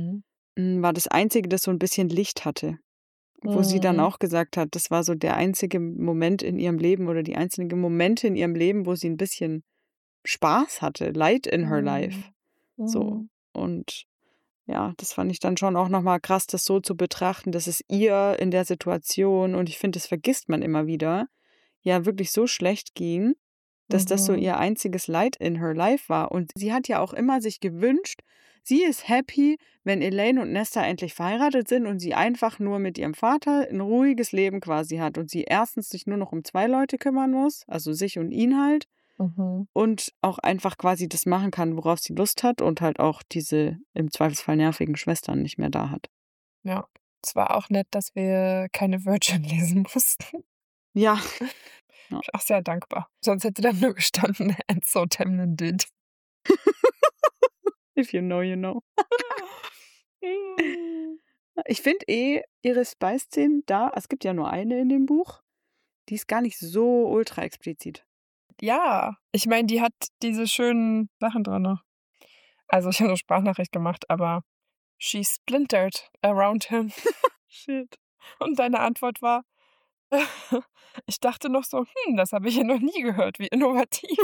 war das einzige, das so ein bisschen Licht hatte. Wo sie dann auch gesagt hat, das war so der einzige Moment in ihrem Leben oder die einzigen Momente in ihrem Leben, wo sie ein bisschen Spaß hatte, Light in her life. So. Und ja, das fand ich dann schon auch nochmal krass, das so zu betrachten, dass es ihr in der Situation, und ich finde, das vergisst man immer wieder, ja wirklich so schlecht ging, dass das so ihr einziges Light in her life war. Und sie hat ja auch immer sich gewünscht, sie ist happy, wenn Elaine und Nesta endlich verheiratet sind und sie einfach nur mit ihrem Vater ein ruhiges Leben quasi hat und sie erstens sich nur noch um 2 Leute kümmern muss, also sich und ihn halt, und auch einfach quasi das machen kann, worauf sie Lust hat und halt auch diese im Zweifelsfall nervigen Schwestern nicht mehr da hat.
Ja, es war auch nett, dass wir keine Virgin lesen mussten.
Ja.
Bin ich auch sehr dankbar. Sonst hätte da nur gestanden, and so Tamlin did.
If you know, you know. Ich finde ihre Spy-Szenen da, es gibt ja nur eine in dem Buch, die ist gar nicht so ultra explizit.
Ja, ich meine, die hat diese schönen Sachen drin. Also ich habe eine Sprachnachricht gemacht, aber she splintered around him.
Shit.
Und deine Antwort war, ich dachte noch so, das habe ich ja noch nie gehört, wie innovativ.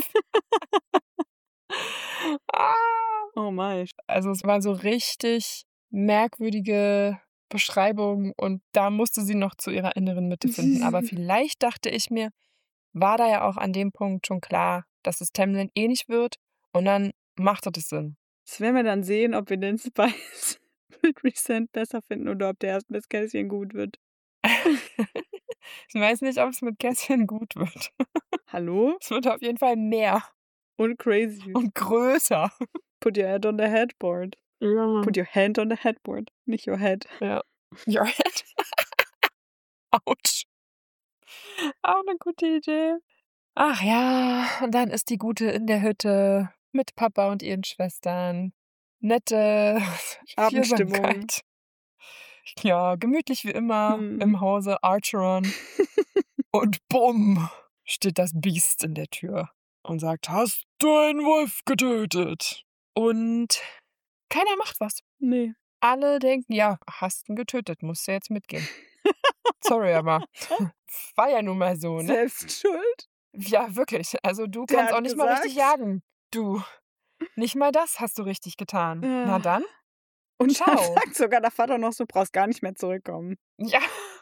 Oh mein.
Also es war so richtig merkwürdige Beschreibung und da musste sie noch zu ihrer inneren Mitte finden. Aber vielleicht dachte ich mir, war da ja auch an dem Punkt schon klar, dass es Tamlin eh nicht wird und dann machte das Sinn.
Das werden wir dann sehen, ob wir den Spice mit Resent besser finden oder ob der erst mit Cassian gut wird.
Ich weiß nicht, ob es mit Cassian gut wird.
Hallo?
Es wird auf jeden Fall mehr.
Und crazy.
Und größer.
Put your head on the headboard.
Ja.
Put your hand on the headboard, nicht your head.
Ja. Your head. Autsch. Auch eine gute Idee. Ach ja, und dann ist die Gute in der Hütte mit Papa und ihren Schwestern. Nette
Abendstimmung.
Viersamkeit. Ja, gemütlich wie immer
Mhm.
im Hause Archeron. Und bumm, steht das Biest in der Tür und sagt: „Hast du einen Wolf getötet?“ Und keiner macht was.
Ne.
Alle denken: „Ja, hast ihn getötet, musst du jetzt mitgehen.“ Sorry, aber war ja nun mal so, ne?
Selbst schuld?
Ja, wirklich. Also, du
Der
kannst auch
hat
nicht mal richtig
gesagt.
jagen. Du, nicht mal das hast du richtig getan. Na
Ah.
dann,
Und dann
tschau.
sagt sogar der Vater noch so: „Brauchst gar nicht mehr zurückkommen.“
Ja.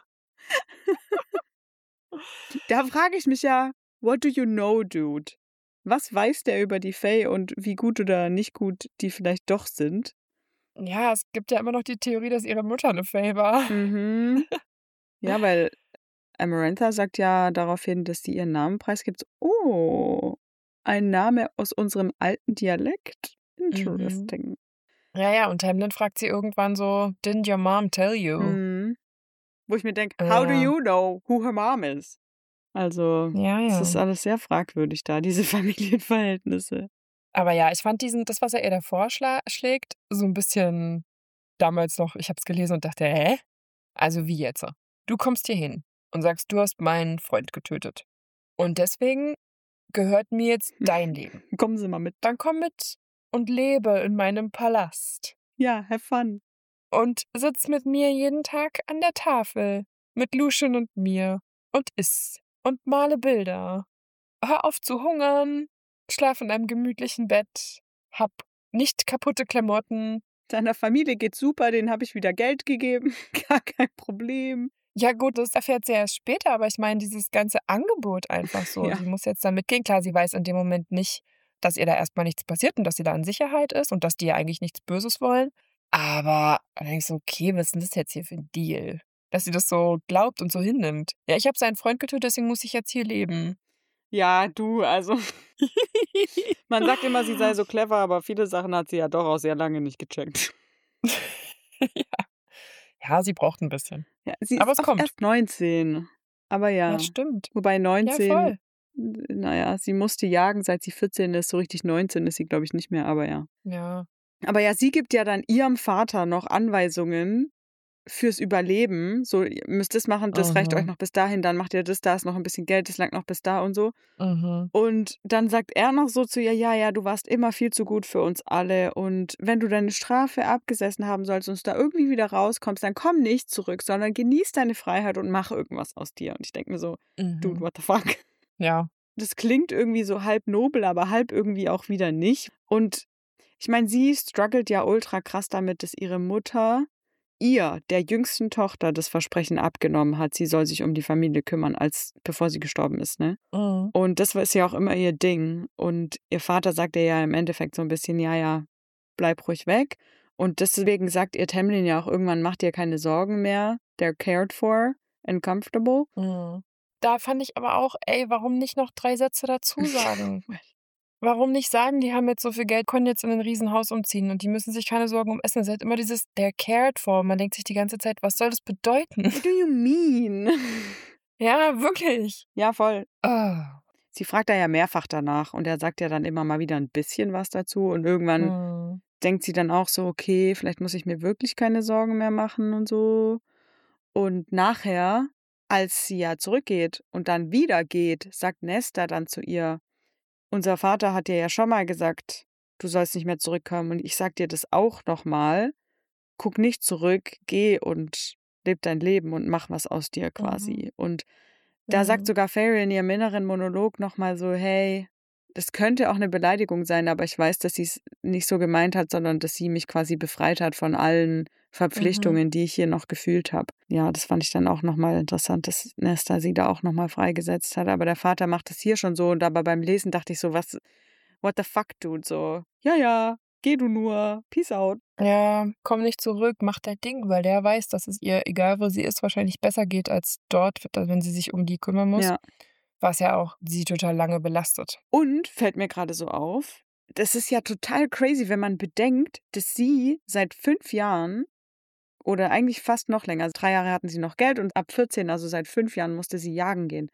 Da frage ich mich ja: „What do you know, dude?“ Was weiß der über die Fae und wie gut oder nicht gut die vielleicht doch sind?
Ja, es gibt ja immer noch die Theorie, dass ihre Mutter 'ne Fey war.
Mhm. Ja, weil Amarantha sagt ja daraufhin, dass sie ihren Namen preisgibt. Oh, ein Name aus unserem alten Dialekt?
Mhm.
Interesting.
Ja, ja, und Tamlin fragt sie irgendwann so: „Didn't your mom tell you?“
Mhm. Wo ich mir denke: „How do
Ja.
you know who her mom is?“ Also,
Ja,
es ist
ja.
alles sehr fragwürdig da, diese Familienverhältnisse.
Aber ja, ich fand das, was er ihr da vorschlägt, so 'n bisschen damals noch ich habe es gelesen und dachte: „Hä? Also wie jetzt? Du kommst hier hin und sagst, du hast meinen Freund getötet. Und deswegen gehört mir jetzt dein Leben.
Kommen Sie mal mit.
Dann komm mit und lebe in meinem Palast
Ja, have fun.
und sitz mit mir jeden Tag an der Tafel mit Lucien und mir und iss und male Bilder. Hör auf zu hungern, schlaf in einem gemütlichen Bett, hab nicht kaputte Klamotten.
Deiner Familie geht's super, denen habe ich wieder Geld gegeben, gar kein Problem.
Ja gut, das erfährt sie erst später, aber ich meine, dieses ganze Angebot einfach so.
Ja.
Sie muss jetzt da mitgehen. Klar, sie weiß in dem Moment nicht, dass ihr da erst mal nichts passiert und dass sie da in Sicherheit ist und dass die ja eigentlich nichts Böses wollen. Aber dann denkst du: „Okay, was ist 'n das jetzt hier für 'n Deal?“ Dass sie das so glaubt und so hinnimmt. „Ja, ich habe seinen Freund getötet, deswegen muss ich jetzt hier leben.“
Ja, du, also man sagt immer, sie sei so clever, aber viele Sachen hat sie ja doch auch sehr lange nicht gecheckt.
Ja. Ja, sie braucht 'n bisschen.
Ja, sie
Aber
ist
es
auch
kommt.
erst 19. Aber
Ja,
ja,
stimmt.
wobei
Ja,
19,
voll.
na ja, sie musste jagen, seit sie 14 ist. So richtig 19 ist sie, glaube ich, nicht mehr, aber ja.
Ja.
Aber ja, sie gibt ja dann ihrem Vater noch Anweisungen fürs Überleben. So: „Ihr müsst das machen, das reicht euch
Mhm.
noch bis dahin, dann macht ihr das, da ist noch 'n bisschen Geld, das langt noch bis da“ und so.
Mhm.
Und dann sagt er noch so zu ihr: „Ja, ja, du warst immer viel zu gut für uns alle und wenn du deine Strafe abgesessen haben sollst und da irgendwie wieder rauskommst, dann komm nicht zurück, sondern genieß deine Freiheit und mach irgendwas aus dir.“ Und ich denke mir so: „Dude,
Mhm.
what the fuck?“
Ja.
Das klingt irgendwie so halb nobel, aber halb irgendwie auch wieder nicht. Und ich meine, sie struggelt ja ultra krass damit, dass ihre Mutter ihr, der jüngsten Tochter, das Versprechen abgenommen hat, sie soll sich um die Familie kümmern, bevor sie gestorben ist, ne?
Mhm.
Und das ist ja auch immer ihr Ding. Und ihr Vater sagt ihr ja im Endeffekt so ein bisschen: „Ja, ja, bleib ruhig weg.“ Und deswegen sagt ihr Tamlin ja auch irgendwann: „Mach dir keine Sorgen mehr. They're cared for and comfortable.“
Mhm. Da fand ich aber auch: „Ey, warum nicht noch 3 Sätze dazu sagen? Warum nicht sagen, die haben jetzt so viel Geld, können jetzt in 'nen Riesenhaus umziehen und die müssen sich keine Sorgen um Essen“, es ist halt immer dieses „they're cared for“. Man denkt sich die ganze Zeit: „Was soll das bedeuten?“
What do you mean?
Ja, wirklich.
Ja, voll.
Ah.
Sie fragt da ja mehrfach danach und er sagt ja dann immer mal wieder ein bisschen was dazu und irgendwann
Mhm.
denkt sie dann auch so: „Okay, vielleicht muss ich mir wirklich keine Sorgen mehr machen“ und so. Und nachher, als sie ja zurückgeht und dann wieder geht, sagt Nesta dann zu ihr: „Unser Vater hat dir ja schon mal gesagt, du sollst nicht mehr zurückkommen und ich sage dir das auch noch mal. Guck nicht zurück, geh und lebe dein Leben und mach was aus dir
Mhm.
quasi.“ Und da sagt
Mhm.
sogar Fairy in ihrem inneren Monolog noch mal so: „Hey, das könnte auch 'ne Beleidigung sein, aber ich weiß, dass sie's nicht so gemeint hat, sondern dass sie mich quasi befreit hat von allen
Mhm.
Verpflichtungen, die ich hier noch gefühlt habe.“ Ja, das fand ich dann auch noch mal interessant, dass Nesta sie da auch noch mal freigesetzt hat. Aber der Vater macht das hier schon so und aber beim Lesen dachte ich so: „Was what the fuck, dude?“ So: „Ja, ja, geh du nur. Peace out.“
Ja, komm nicht zurück, mach dein Ding, weil der weiß, dass es ihr, egal wo sie ist, wahrscheinlich besser geht als dort, wenn sie sich um die kümmern muss,
Ja.
was ja auch sie total lange belastet.
Und fällt mir gerade so auf, das ist ja total crazy, wenn man bedenkt, dass sie seit 5 Jahren oder eigentlich fast noch länger, 3 Jahre hatten sie noch Geld und ab 14, also seit 5 Jahren musste sie jagen gehen.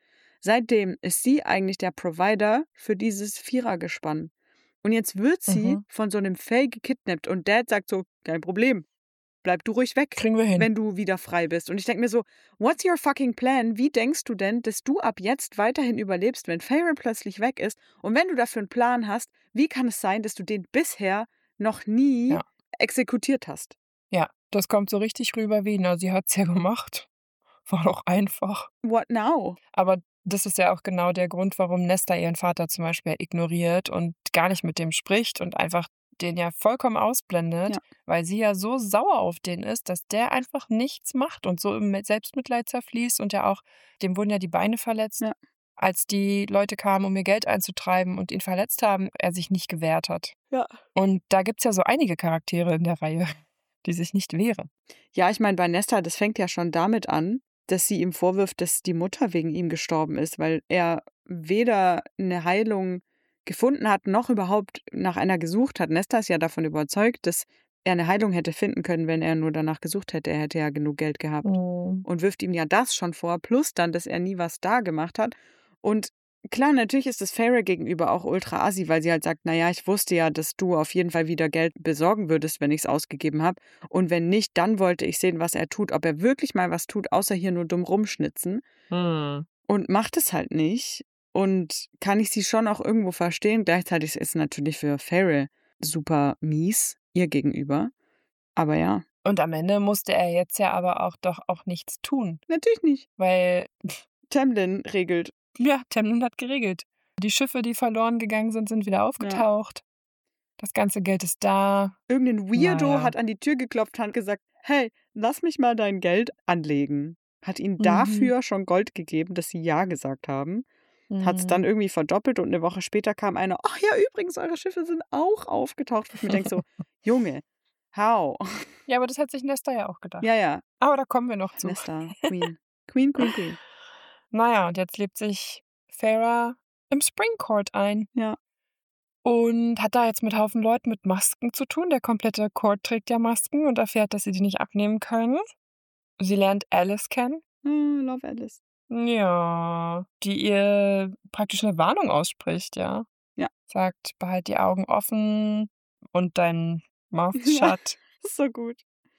Seitdem ist sie eigentlich der Provider für dieses Vierergespann. Und jetzt wird sie von so einem Fae gekidnappt und Dad sagt so, kein Problem, bleib du ruhig weg,
Kriegen wir hin.
wenn du wieder frei bist. Und ich denke mir so, what's your fucking plan? Wie denkst du denn, dass du ab jetzt weiterhin überlebst, wenn Feyre plötzlich weg ist? Und wenn du dafür einen Plan hast, wie kann es sein, dass du den bisher noch nie exekutiert hast?
Ja, das kommt so richtig rüber wie, na, sie hat's ja gemacht. War doch einfach.
What now?
Aber das ist ja auch genau der Grund, warum Nesta ihren Vater zum Beispiel ignoriert und gar nicht mit dem spricht und einfach den ja vollkommen ausblendet,
Ja.
weil sie ja so sauer auf den ist, dass der einfach nichts macht und so im Selbstmitleid zerfließt und ja auch, dem wurden ja die Beine verletzt,
Ja.
als die Leute kamen, um ihr Geld einzutreiben und ihn verletzt haben, er sich nicht gewehrt hat.
Ja.
Und da gibt's ja so einige Charaktere in der Reihe, die sich nicht wehren.
Ja, ich meine, bei Nesta, das fängt ja schon damit an, dass sie ihm vorwirft, dass die Mutter wegen ihm gestorben ist, weil er weder eine Heilung gefunden hat, noch überhaupt nach einer gesucht hat. Nesta ist ja davon überzeugt, dass er eine Heilung hätte finden können, wenn er nur danach gesucht hätte. Er hätte ja genug Geld gehabt. Und wirft ihm ja das schon vor, plus dann, dass er nie was da gemacht hat. Und klar, natürlich ist es Feyre gegenüber auch ultra assi, weil sie halt sagt, naja, ich wusste ja, dass du auf jeden Fall wieder Geld besorgen würdest, wenn ich es ausgegeben habe. Und wenn nicht, dann wollte ich sehen, was er tut, ob er wirklich mal was tut, außer hier nur dumm rumschnitzen. Und macht es halt nicht. Und kann ich sie schon auch irgendwo verstehen. Gleichzeitig ist es natürlich für Feyre super mies, ihr gegenüber. Aber ja.
Und am Ende musste er jetzt ja aber auch doch auch nichts tun.
Natürlich nicht.
Weil
Tamlin regelt.
Ja, Tamlin hat geregelt. Die Schiffe, die verloren gegangen sind, sind wieder aufgetaucht. Das ganze Geld ist da.
Irgendein Weirdo hat an die Tür geklopft und hat gesagt, hey, lass mich mal dein Geld anlegen. Hat ihnen dafür schon Gold gegeben, dass sie Ja gesagt haben. Hat es dann irgendwie verdoppelt und eine Woche später kam einer, ach ja, übrigens, eure Schiffe sind auch aufgetaucht. Und ich mir denke so, Junge, how?
Ja, aber das hat sich Nesta ja auch gedacht.
Ja.
Aber da kommen wir noch zu.
Nesta, Queen. Queen.
Naja, und jetzt lebt sich Feyre im Spring Court ein.
Ja.
Und hat da jetzt mit Haufen Leuten mit Masken zu tun. Der komplette Court trägt ja Masken und erfährt, dass sie die nicht abnehmen können. Sie lernt Alice kennen.
Love Alice.
Ja, die ihr praktisch eine Warnung ausspricht, ja.
Ja.
Sagt, behalt die Augen offen und dein Mouth shut.
So gut.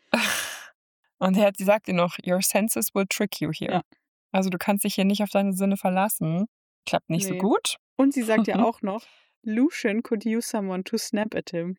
Und sie sagt ihr noch, your senses will trick you here.
Ja.
Also du kannst dich hier nicht auf deine Sinne verlassen. Klappt nicht so gut.
Und sie sagt ja auch noch, Lucian could use someone to snap at him.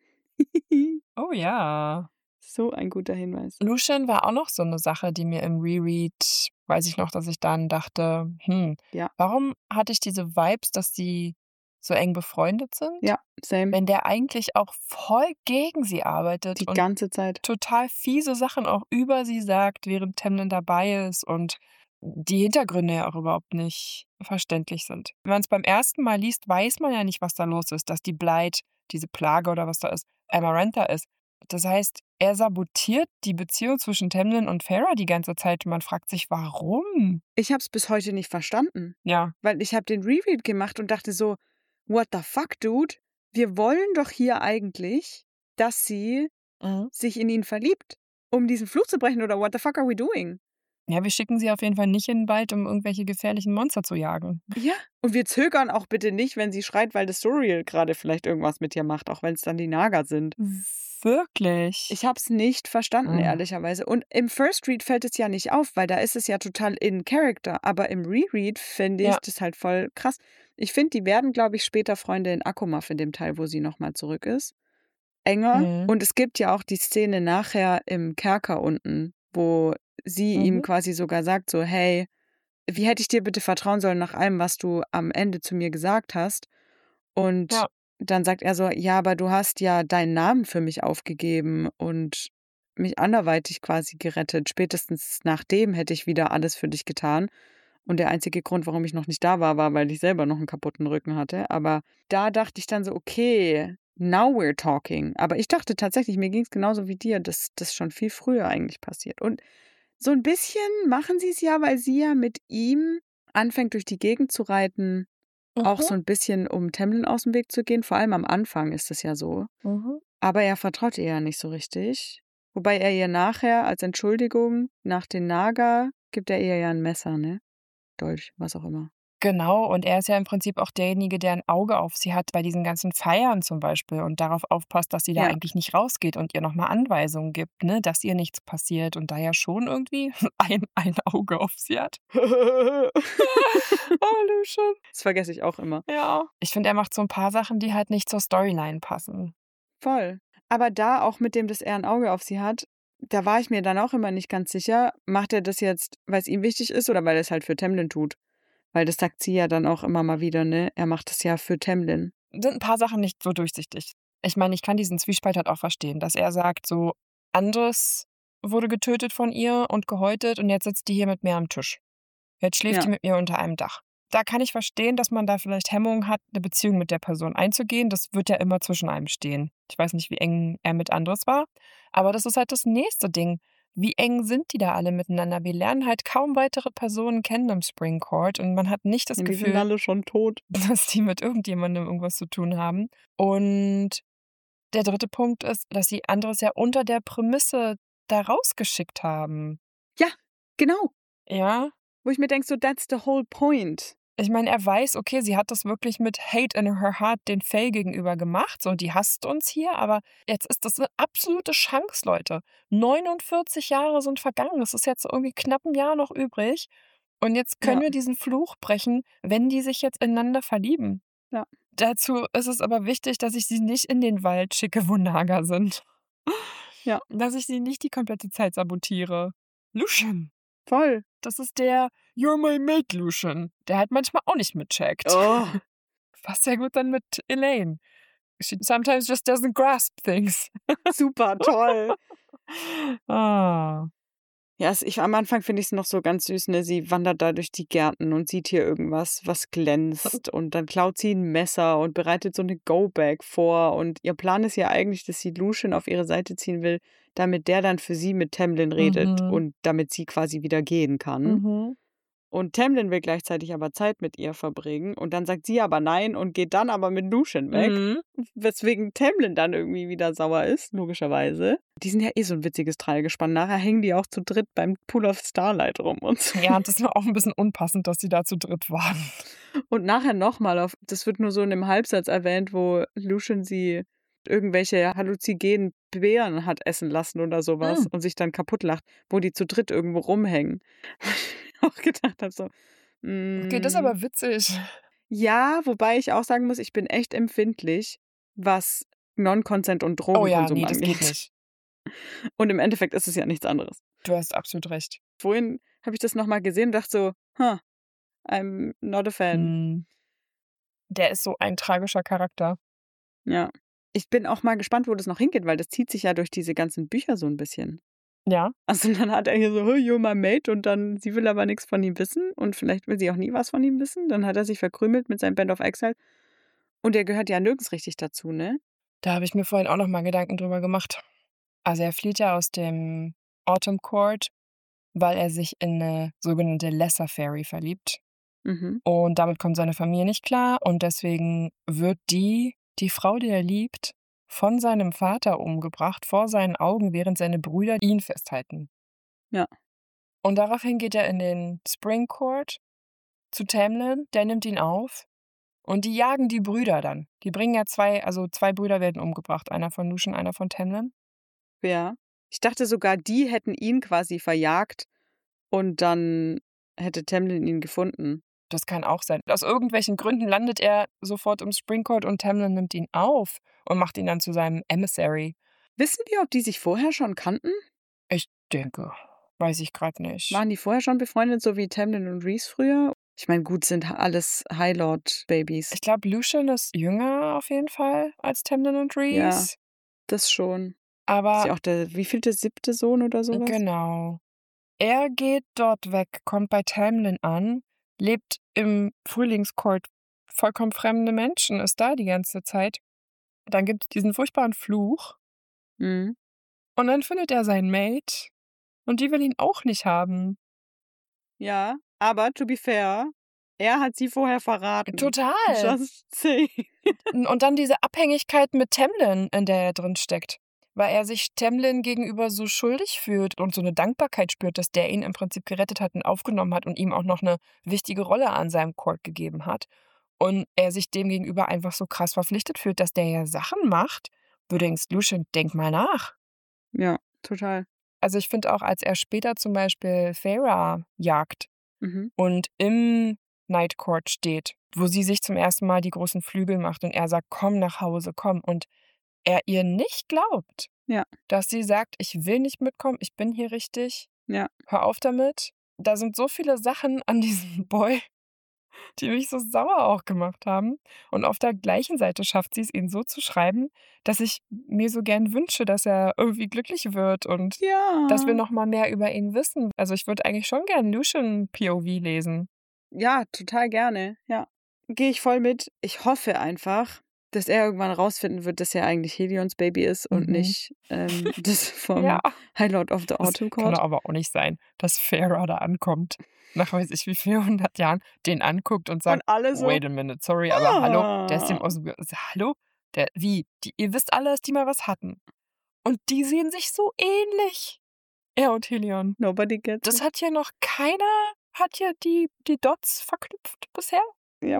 Oh ja.
So ein guter Hinweis.
Lucian war auch noch so eine Sache, die mir im Reread, weiß ich noch, dass ich dann dachte, warum hatte ich diese Vibes, dass sie so eng befreundet sind?
Ja, same.
Wenn der eigentlich auch voll gegen sie arbeitet
Die
und
ganze Zeit
total fiese Sachen auch über sie sagt, während Tamlin dabei ist und die Hintergründe ja auch überhaupt nicht verständlich sind. Wenn man es beim ersten Mal liest, weiß man ja nicht, was da los ist, dass die Blight, diese Plage oder was da ist, Amarantha ist. Das heißt, er sabotiert die Beziehung zwischen Tamlin und Feyre die ganze Zeit und man fragt sich, warum?
Ich habe es bis heute nicht verstanden.
Ja.
Weil ich habe den Reread gemacht und dachte so, what the fuck, dude? Wir wollen doch hier eigentlich, dass sie sich in ihn verliebt, um diesen Fluch zu brechen oder what the fuck are we doing?
Ja, wir schicken sie auf jeden Fall nicht in den Wald, um irgendwelche gefährlichen Monster zu jagen.
Ja, und wir zögern auch bitte nicht, wenn sie schreit, weil das Suriel gerade vielleicht irgendwas mit ihr macht, auch wenn es dann die Naga sind.
Wirklich?
Ich habe es nicht verstanden, ehrlicherweise. Und im First Read fällt es ja nicht auf, weil da ist es ja total in Character. Aber im Reread finde ich das halt voll krass. Ich finde, die werden, glaube ich, später Freunde in Akkumath in dem Teil, wo sie nochmal zurück ist. Enger. Und es gibt ja auch die Szene nachher im Kerker unten, wo sie ihm quasi sogar sagt so, hey, wie hätte ich dir bitte vertrauen sollen nach allem, was du am Ende zu mir gesagt hast? Und dann sagt er so, ja, aber du hast ja deinen Namen für mich aufgegeben und mich anderweitig quasi gerettet. Spätestens nachdem hätte ich wieder alles für dich getan. Und der einzige Grund, warum ich noch nicht da war, war, weil ich selber noch einen kaputten Rücken hatte. Aber da dachte ich dann so, okay, now we're talking. Aber ich dachte tatsächlich, mir ging es genauso wie dir, dass das schon viel früher eigentlich passiert. Und so ein bisschen machen sie es ja, weil sie ja mit ihm anfängt, durch die Gegend zu reiten. Auch so ein bisschen, um Tamlin aus dem Weg zu gehen. Vor allem am Anfang ist es ja so. Aber er vertraut ihr ja nicht so richtig. Wobei er ihr nachher als Entschuldigung nach den Naga gibt er ihr ja ein Messer, ne? Dolch, was auch immer.
Genau, und er ist ja im Prinzip auch derjenige, der ein Auge auf sie hat bei diesen ganzen Feiern zum Beispiel und darauf aufpasst, dass sie da
Ja.
eigentlich nicht rausgeht und ihr noch mal Anweisungen gibt, ne, dass ihr nichts passiert und da ja schon irgendwie ein Auge auf sie hat. Hallöchen.
Das vergesse ich auch immer.
Ja. Ich finde, er macht so ein paar Sachen, die halt nicht zur Storyline passen.
Voll. Aber da auch mit dem, dass er ein Auge auf sie hat, da war ich mir dann auch immer nicht ganz sicher, macht er das jetzt, weil es ihm wichtig ist oder weil er es halt für Tamlin tut? Weil das sagt sie ja dann auch immer mal wieder, ne? Er macht es ja für Tamlin.
Sind ein paar Sachen nicht so durchsichtig. Ich meine, ich kann diesen Zwiespalt halt auch verstehen, dass er sagt so: „Andres wurde getötet von ihr und gehäutet und jetzt sitzt die hier mit mir am Tisch. Jetzt schläft die
Ja.
mit mir unter einem Dach.“ Da kann ich verstehen, dass man da vielleicht Hemmungen hat, 'ne Beziehung mit der Person einzugehen. Das wird ja immer zwischen einem stehen. Ich weiß nicht, wie eng er mit Andres war, aber das ist halt das nächste Ding. Wie eng sind die da alle miteinander? Wir lernen halt kaum weitere Personen kennen im Spring Court und man hat nicht das
Die sind
Gefühl,
alle schon tot.
dass die mit irgendjemandem irgendwas zu tun haben. Und der dritte Punkt ist, dass sie Andres ja unter der Prämisse da rausgeschickt haben.
Ja, genau.
Ja?
Wo ich mir denke, so, that's the whole point.
Ich meine, er weiß, okay, sie hat das wirklich mit Hate in her heart den Faye gegenüber gemacht, so, die hasst uns hier, aber jetzt ist das eine absolute Chance, Leute. 49 Jahre sind vergangen, es ist jetzt irgendwie knapp ein Jahr noch übrig und jetzt können
Ja.
wir diesen Fluch brechen, wenn die sich jetzt ineinander verlieben.
Ja.
Dazu ist es aber wichtig, dass ich sie nicht in den Wald schicke, wo Naga sind.
Ja.
Dass ich sie nicht die komplette Zeit sabotiere. Lucian,
Voll.
das ist der You're my mate Lucian, der halt manchmal auch nicht mitcheckt.
Oh.
Passt sehr gut dann mit Elaine. She sometimes just doesn't grasp things.
Super toll.
Ah.
Ja, am Anfang finde ich es noch so ganz süß, ne? Sie wandert da durch die Gärten und sieht hier irgendwas, was glänzt. Und dann klaut sie ein Messer und bereitet so eine Go-Bag vor. Und ihr Plan ist ja eigentlich, dass sie Lucian auf ihre Seite ziehen will, damit der dann für sie mit Tamlin redet
Mhm.
und damit sie quasi wieder gehen kann.
Mhm.
Und Tamlin will gleichzeitig aber Zeit mit ihr verbringen. Und dann sagt sie aber nein und geht dann aber mit Lucian weg.
Mhm.
Weswegen Tamlin dann irgendwie wieder sauer ist, logischerweise. Die sind ja eh so ein witziges Dreiergespann. Nachher hängen die auch zu dritt beim Pool of Starlight rum und so.
Ja, und das war auch ein bisschen unpassend, dass sie da zu dritt waren.
Und nachher nochmal, das wird nur so in einem Halbsatz erwähnt, wo Lucian sie irgendwelche halluzigenen Beeren hat essen lassen oder sowas und sich dann kaputt lacht, wo die zu dritt irgendwo rumhängen. Ich auch gedacht habe, so.
Okay, das ist aber witzig.
Ja, wobei ich auch sagen muss, ich bin echt empfindlich, was Non-Consent und
Oh ja,
Drogenkonsum
nee, das geht
angeht.
nicht.
Und im Endeffekt ist es ja nichts anderes.
Du hast absolut recht.
Vorhin habe ich das nochmal gesehen und dachte so, I'm not a fan.
Hm. Der ist so ein tragischer Charakter.
Ja. Ich bin auch mal gespannt, wo das noch hingeht, weil das zieht sich ja durch diese ganzen Bücher so ein bisschen.
Ja.
Also dann hat er hier so, hey, you're my mate und dann, sie will aber nichts von ihm wissen und vielleicht will sie auch nie was von ihm wissen. Dann hat er sich verkrümelt mit seinem Band of Exile und er gehört ja nirgends richtig dazu, ne?
Da habe ich mir vorhin auch noch mal Gedanken drüber gemacht. Also er flieht ja aus dem Autumn Court, weil er sich in eine sogenannte Lesser Fairy verliebt.
Mhm.
Und damit kommt seine Familie nicht klar und deswegen wird die Frau, die er liebt, von seinem Vater umgebracht, vor seinen Augen, während seine Brüder ihn festhalten.
Ja.
Und daraufhin geht er in den Spring Court zu Tamlin, der nimmt ihn auf und die jagen die Brüder dann. Die bringen ja zwei Brüder werden umgebracht, einer von Lucian, einer von Tamlin.
Ja. Ich dachte sogar, die hätten ihn quasi verjagt und dann hätte Tamlin ihn gefunden.
Das kann auch sein. Aus irgendwelchen Gründen landet er sofort im Spring Court und Tamlin nimmt ihn auf und macht ihn dann zu seinem Emissary.
Wissen wir, ob die sich vorher schon kannten?
Ich denke. Weiß ich gerade nicht.
Waren die vorher schon befreundet, so wie Tamlin und Rhys früher? Ich meine, gut, sind alles High Lord-Babys.
Ich glaube, Lucian ist jünger auf jeden Fall als Tamlin und Rhys.
Ja, das schon. Ist
Aber
ja auch der wievielte 7. Sohn oder sowas?
genau. Er geht dort weg, kommt bei Tamlin an, lebt im Frühlingscourt, vollkommen fremde Menschen, ist da die ganze Zeit. Dann gibt es diesen furchtbaren Fluch
Mhm.
und dann findet er seinen Mate und die will ihn auch nicht haben.
Ja, aber to be fair, er hat sie vorher verraten.
Total.
Just saying.
Und dann diese Abhängigkeit mit Tamlin, in der er drin steckt. weil er sich Tamlin gegenüber so schuldig fühlt und so eine Dankbarkeit spürt, dass der ihn im Prinzip gerettet hat und aufgenommen hat und ihm auch noch eine wichtige Rolle an seinem Court gegeben hat. Und er sich dem gegenüber einfach so krass verpflichtet fühlt, dass der ja Sachen macht, wo du denkst: „Lucien, denk mal nach.“
Ja, total.
Also, ich finde auch, als er später zum Beispiel Feyre jagt
Mhm.
und im Night Court steht, wo sie sich zum ersten Mal die großen Flügel macht und er sagt: „Komm nach Hause, komm.“ Und er ihr nicht glaubt,
Ja,
dass sie sagt: „Ich will nicht mitkommen, ich bin hier richtig,
ja.
hör auf damit.“ Da sind so viele Sachen an diesem Boy, die mich so sauer auch gemacht haben. Und auf der gleichen Seite schafft sie es, ihn so zu schreiben, dass ich mir so gern wünsche, dass er irgendwie glücklich wird und dass wir
Ja.
noch mal mehr über ihn wissen. Also, ich würde eigentlich schon gern Lucien POV lesen.
Ja, total gerne. Ja. Gehe ich voll mit. Ich hoffe einfach, dass er irgendwann rausfinden wird, dass er eigentlich Helions Baby ist und
Mhm.
nicht das
Ja,
vom High Lord of the
das
Autumn
kann doch
Court.
aber auch nicht sein, dass Feyre da ankommt, nach weiß ich wie vielen 100 Jahren, den anguckt und
Und
sagt:
alle so,
„Wait a minute, sorry, aber hallo, der ist dem
ah.
aus'm Ge hallo? Der wie? Die ihr wisst alle, dass die mal was hatten. Und die sehen sich so ähnlich, er und Helion.
Nobody gets
Das
it.
hat ja noch keiner hat ja die Dots verknüpft bisher.
Ja,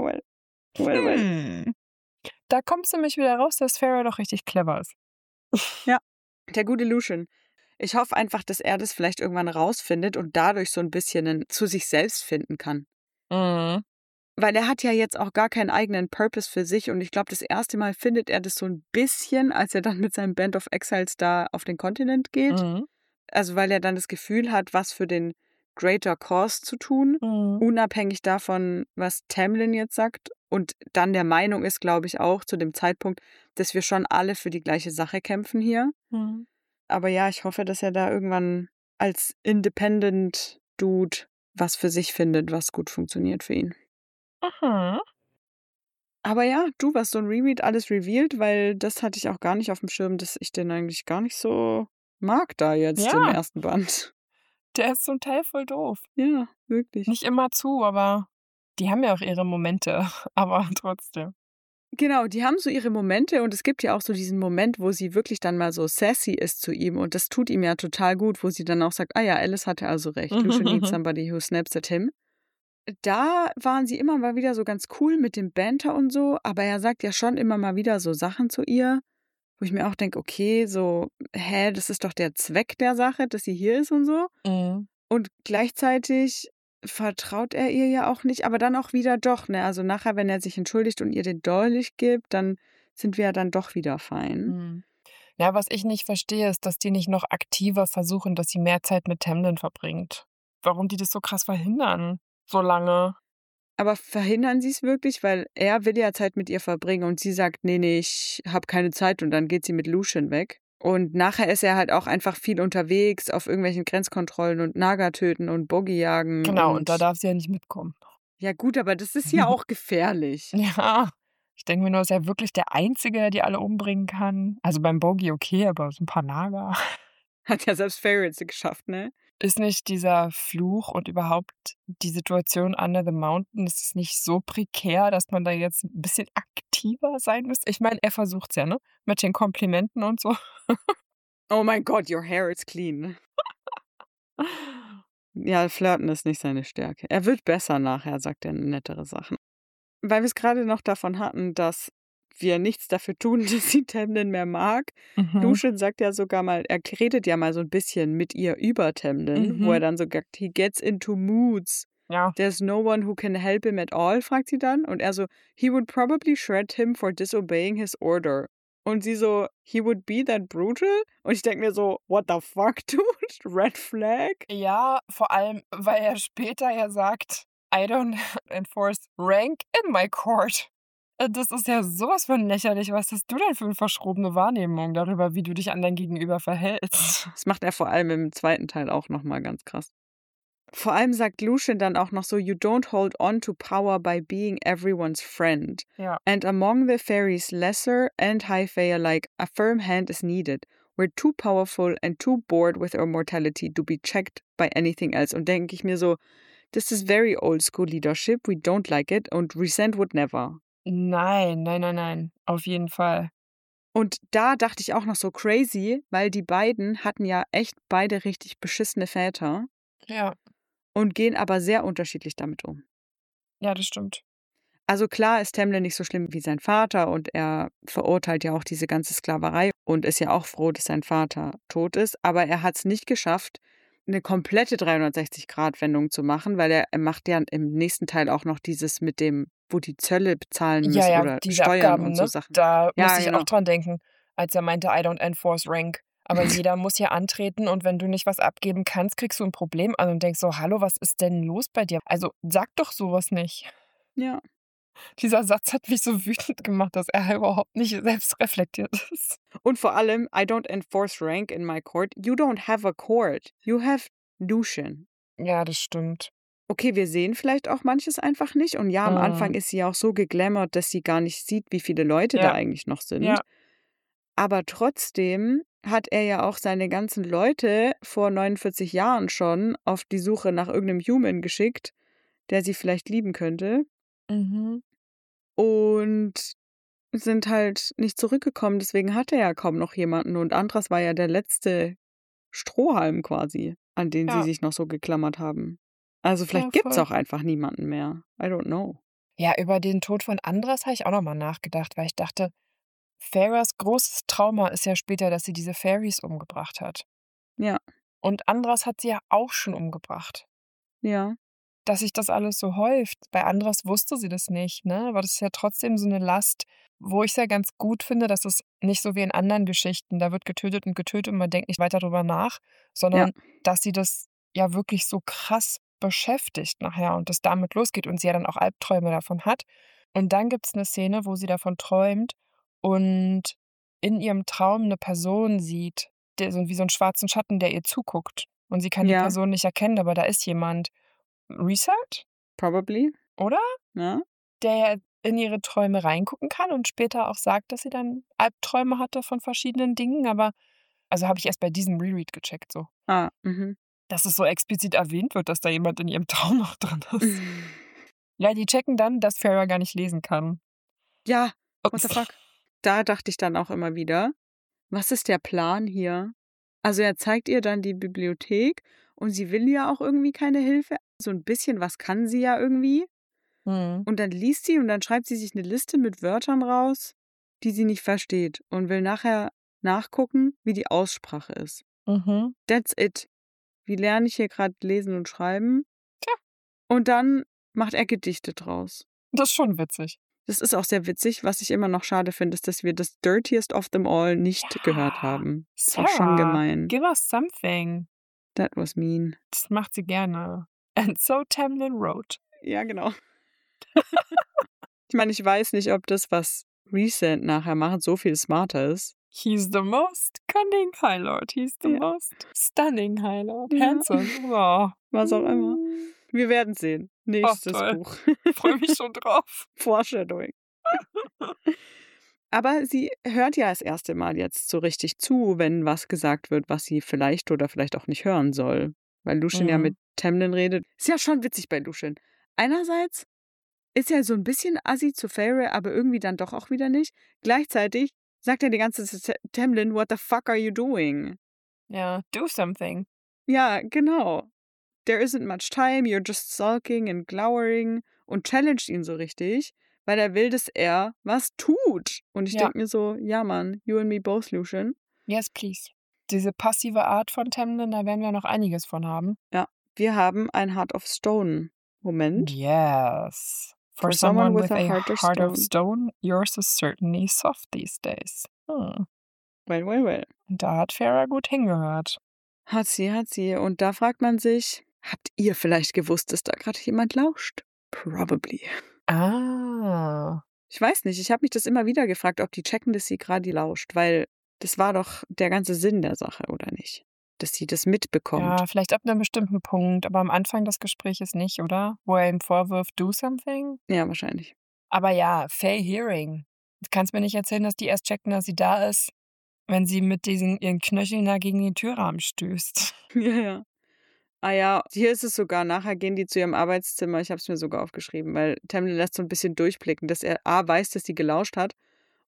well.
Hm. Da kommt's nämlich wieder raus, dass Feyre doch richtig clever ist.
Ja, der gute Lucien. Ich hoffe einfach, dass er das vielleicht irgendwann rausfindet und dadurch so ein bisschen 'nen zu sich selbst finden kann.
Mhm.
Weil er hat ja jetzt auch gar keinen eigenen Purpose für sich und ich glaube, das erste Mal findet er das so ein bisschen, als er dann mit seinem Band of Exiles da auf den Kontinent geht.
Mhm.
Also, weil er dann das Gefühl hat, was für den Greater Cause zu tun,
Mhm.
unabhängig davon, was Tamlin jetzt sagt und dann der Meinung ist, glaube ich auch zu dem Zeitpunkt, dass wir schon alle für die gleiche Sache kämpfen hier.
Mhm.
Aber ja, ich hoffe, dass er da irgendwann als Independent Dude was für sich findet, was gut funktioniert für ihn.
Mhm.
Aber ja, du, was so 'n Reread alles revealed, weil das hatte ich auch gar nicht aufm Schirm, dass ich den eigentlich gar nicht so mag da jetzt im
Ja,
ersten Band.
der ist zum Teil voll doof.
Ja, wirklich.
Nicht immer zu, aber die haben ja auch ihre Momente, aber trotzdem.
Genau, die haben so ihre Momente und es gibt ja auch so diesen Moment, wo sie wirklich dann mal so sassy ist zu ihm und das tut ihm ja total gut, wo sie dann auch sagt: „Ah ja, Alice hatte also recht. Lucian needs somebody who snaps at him." Da waren sie immer mal wieder so ganz cool mit dem Banter und so, aber er sagt ja schon immer mal wieder so Sachen zu ihr, wo ich mir auch denke: „Okay, so, hä, das ist doch der Zweck der Sache, dass sie hier ist und so."
Mhm.
Und gleichzeitig vertraut er ihr ja auch nicht, aber dann auch wieder doch, ne? Also, nachher, wenn er sich entschuldigt und ihr den Dolch gibt, dann sind wir ja dann doch wieder fein.
Mhm. Ja, was ich nicht verstehe, ist, dass die nicht noch aktiver versuchen, dass sie mehr Zeit mit Tamlin verbringt. Warum die das so krass verhindern, so lange.
Aber verhindern sie's wirklich? Weil er will ja Zeit mit ihr verbringen und sie sagt: „Ne, ich habe keine Zeit" und dann geht sie mit Lucien weg. Und nachher ist er halt auch einfach viel unterwegs auf irgendwelchen Grenzkontrollen und Naga töten und Boggy jagen
Genau, und da
und
darf sie ja nicht mitkommen.
ja gut, aber das ist ja auch gefährlich.
Ja, ich denke mir nur, ist er wirklich der Einzige, der die alle umbringen kann? Also, beim Bogey okay, aber so 'n paar Naga.
Hat ja selbst Ferrets geschafft, ne?
Ist nicht dieser Fluch und überhaupt die Situation under the mountain, ist es nicht so prekär, dass man da jetzt 'n bisschen aktiver sein müsste? Ich meine, er versucht's ja, ne, mit den Komplimenten und so.
Oh mein Gott, your hair is clean. Ja, Flirten ist nicht seine Stärke. Er wird besser nachher, sagt er nettere Sachen. Weil wir es gerade noch davon hatten, dass wir nichts dafür tun, dass sie Tamlin mehr mag.
Mhm,
Lucien sagt ja sogar mal, er redet ja mal so ein bisschen mit ihr über Tamlin, wo er
mhm,
dann so sagt: „He gets into moods.
ja.
There's no one who can help him at all", fragt sie dann. Und er so: „He would probably shred him for disobeying his order." Und sie so: „He would be that brutal?" Und ich denke mir so: „What the fuck, dude? Red flag?"
Ja, vor allem, weil er später ja sagt: „I don't enforce rank in my court.“ Das ist ja so was von lächerlich. Was hast du denn für 'ne verschrobene Wahrnehmung darüber, wie du dich an dein Gegenüber verhältst?
Das macht er vor allem im zweiten Teil auch noch mal ganz krass. Vor allem sagt Lucien dann auch noch so: „You don't hold on to power by being everyone's friend.
Ja.
And among the fairies, lesser and high fae alike, a firm hand is needed. We're too powerful and too bored with our mortality to be checked by anything else." Und denke ich mir so: „This is very old school leadership. We don't like it und resent would never."
Nein, nein, nein, nein, auf jeden Fall.
Und da dachte ich auch noch so crazy, weil die beiden hatten ja echt beide richtig beschissene Väter
Ja,
und gehen aber sehr unterschiedlich damit um.
ja, das stimmt.
Also klar ist Tamlin nicht so schlimm wie sein Vater und er verurteilt ja auch diese ganze Sklaverei und ist ja auch froh, dass sein Vater tot ist, aber er hat es nicht geschafft, eine komplette 360-Grad-Wendung zu machen, weil er macht ja im nächsten Teil auch noch dieses mit dem, wo die Zölle bezahlen
Ja,
müssen
ja,
oder
diese
Steuern
Abgaben,
und so
ne?
Sachen.
Da
Ja,
musste ich auch
genau.
dran denken, als er meinte: „I don't enforce rank." Aber jeder muss hier antreten und wenn du nicht was abgeben kannst, kriegst du 'n Problem an und denkst so: „Hallo, was ist denn los bei dir? Also, sag doch so was nicht."
Ja.
Dieser Satz hat mich so wütend gemacht, dass er überhaupt nicht selbstreflektiert ist.
Und vor allem, I don't enforce rank in my court. You don't have a court. You have Lucian.
Ja, das stimmt.
Okay, wir sehen vielleicht auch manches einfach nicht. Und ja, am Anfang
Mhm.
ist sie auch so geglamourt, dass sie gar nicht sieht, wie viele Leute da
Ja,
eigentlich noch sind.
ja.
Aber trotzdem hat er ja auch seine ganzen Leute vor 49 Jahren schon auf die Suche nach irgendeinem Human geschickt, der sie vielleicht lieben könnte.
Mhm.
Und sind halt nicht zurückgekommen. Deswegen hatte er ja kaum noch jemanden. Und Andras war ja der letzte Strohhalm quasi, an den sie
Ja,
sich noch so geklammert haben. Also
ja,
vielleicht gibt's
voll.
auch einfach niemanden mehr. I don't know.
Ja, über den Tod von Andras habe ich auch noch mal nachgedacht, weil ich dachte, Farahs großes Trauma ist ja später, dass sie diese Fairies umgebracht hat.
Ja,
Und Andras hat sie ja auch schon umgebracht.
ja,
Dass sich das alles so häuft. Bei Andras wusste sie das nicht, ne? Aber das ist ja trotzdem so 'ne Last, wo ich's ja ganz gut finde, dass es nicht so wie in anderen Geschichten, da wird getötet und man denkt nicht weiter drüber nach,
ja,
sondern dass sie das ja wirklich so krass beschäftigt nachher und das damit losgeht und sie ja dann auch Albträume davon hat. Und dann gibt's 'ne Szene, wo sie davon träumt und in ihrem Traum 'ne Person sieht, der so wie so 'n schwarzen Schatten, der ihr zuguckt. Und sie kann die
ja,
Person nicht erkennen, aber da ist jemand. Reset,
probably.
oder?
Ja.
Der ja in ihre Träume reingucken kann und später auch sagt, dass sie dann Albträume hatte von verschiedenen Dingen, aber also, habe ich erst bei diesem Reread gecheckt so,
Ah, mhm.
dass es so explizit erwähnt wird, dass da jemand in ihrem Traum noch drin ist. Ja, die checken dann, dass Farrah gar nicht lesen kann.
Ja, what the
Ups.
fuck? Da dachte ich dann auch immer wieder, was ist der Plan hier? Also er zeigt ihr dann die Bibliothek und sie will ja auch irgendwie keine Hilfe. So ein bisschen was kann sie ja irgendwie.
Mhm.
Und dann liest sie und dann schreibt sie sich eine Liste mit Wörtern raus, die sie nicht versteht und will nachher nachgucken, wie die Aussprache ist.
Mhm.
That's it. Wie lerne ich hier gerade lesen und schreiben?
Tja,
Und dann macht er Gedichte draus.
das ist schon witzig.
Das ist auch sehr witzig. Was ich immer noch schade finde, ist, dass wir das Dirtiest of them all nicht gehört
Ja,
haben. Das war schon
Sarah,
gemein.
give us something.
That was mean.
Das macht sie gerne. And so Tamlin wrote.
Ja, genau. Ich meine, ich weiß nicht, ob das, was Recent nachher macht, so viel smarter ist.
He's the most cunning High Lord. He's the
Ja,
most stunning High Lord.
ja,
Handsome. Oh.
was auch immer. Wir werden sehen.
Oh,
Nächstes
toll.
Buch.
Freue mich schon drauf.
Foreshadowing. Aber sie hört ja das erste Mal jetzt so richtig zu, wenn was gesagt wird, was sie vielleicht oder vielleicht auch nicht hören soll. Weil Lucien ja mit
Mhm.
Tamlin redet. Ist ja schon witzig bei Lucien. Einerseits ist er so ein bisschen assi zu Feyre, aber irgendwie dann doch auch wieder nicht. Gleichzeitig sagt er die ganze Zeit Tamlin, what the fuck are you doing?
Ja, do something.
Ja, genau. There isn't much time, you're just sulking and glowering und challenged ihn so richtig, weil er will, dass er was tut. Und ich
Ja,
denke mir so, ja Mann, you and me both, Lucian.
yes, please. Diese passive Art von Tamlin, da werden wir noch einiges von haben.
Ja, wir haben ein Heart of Stone. Moment.
Yes. For
For someone
someone
with
with
a
a
heart of
heart of
stone.
stone, yours is certainly soft these days.
Well, well, well.
Und da hat Farrah gut hingehört.
Hat sie, hat sie. Und da fragt man sich, habt ihr vielleicht gewusst, dass da gerade jemand lauscht? Probably.
Ah.
Ich weiß nicht, ich habe mich das immer wieder gefragt, ob die checken, dass sie gerade lauscht, weil das war doch der ganze Sinn der Sache, oder nicht? Dass sie das mitbekommt.
Ja, vielleicht ab 'nem bestimmten Punkt, aber am Anfang des Gesprächs nicht, oder? Wo er ihm vorwirft: „Do something?"
Ja, wahrscheinlich.
Aber ja, Fair Hearing. Du kannst mir nicht erzählen, dass die erst checken, dass sie da ist, wenn sie mit diesen ihren Knöcheln da gegen den Türrahmen stößt.
Ja, ja. Ah ja, hier ist es sogar, nachher gehen die zu ihrem Arbeitszimmer. Ich habe es mir sogar aufgeschrieben, weil Tamlin lässt so ein bisschen durchblicken, dass er A weiß, dass sie gelauscht hat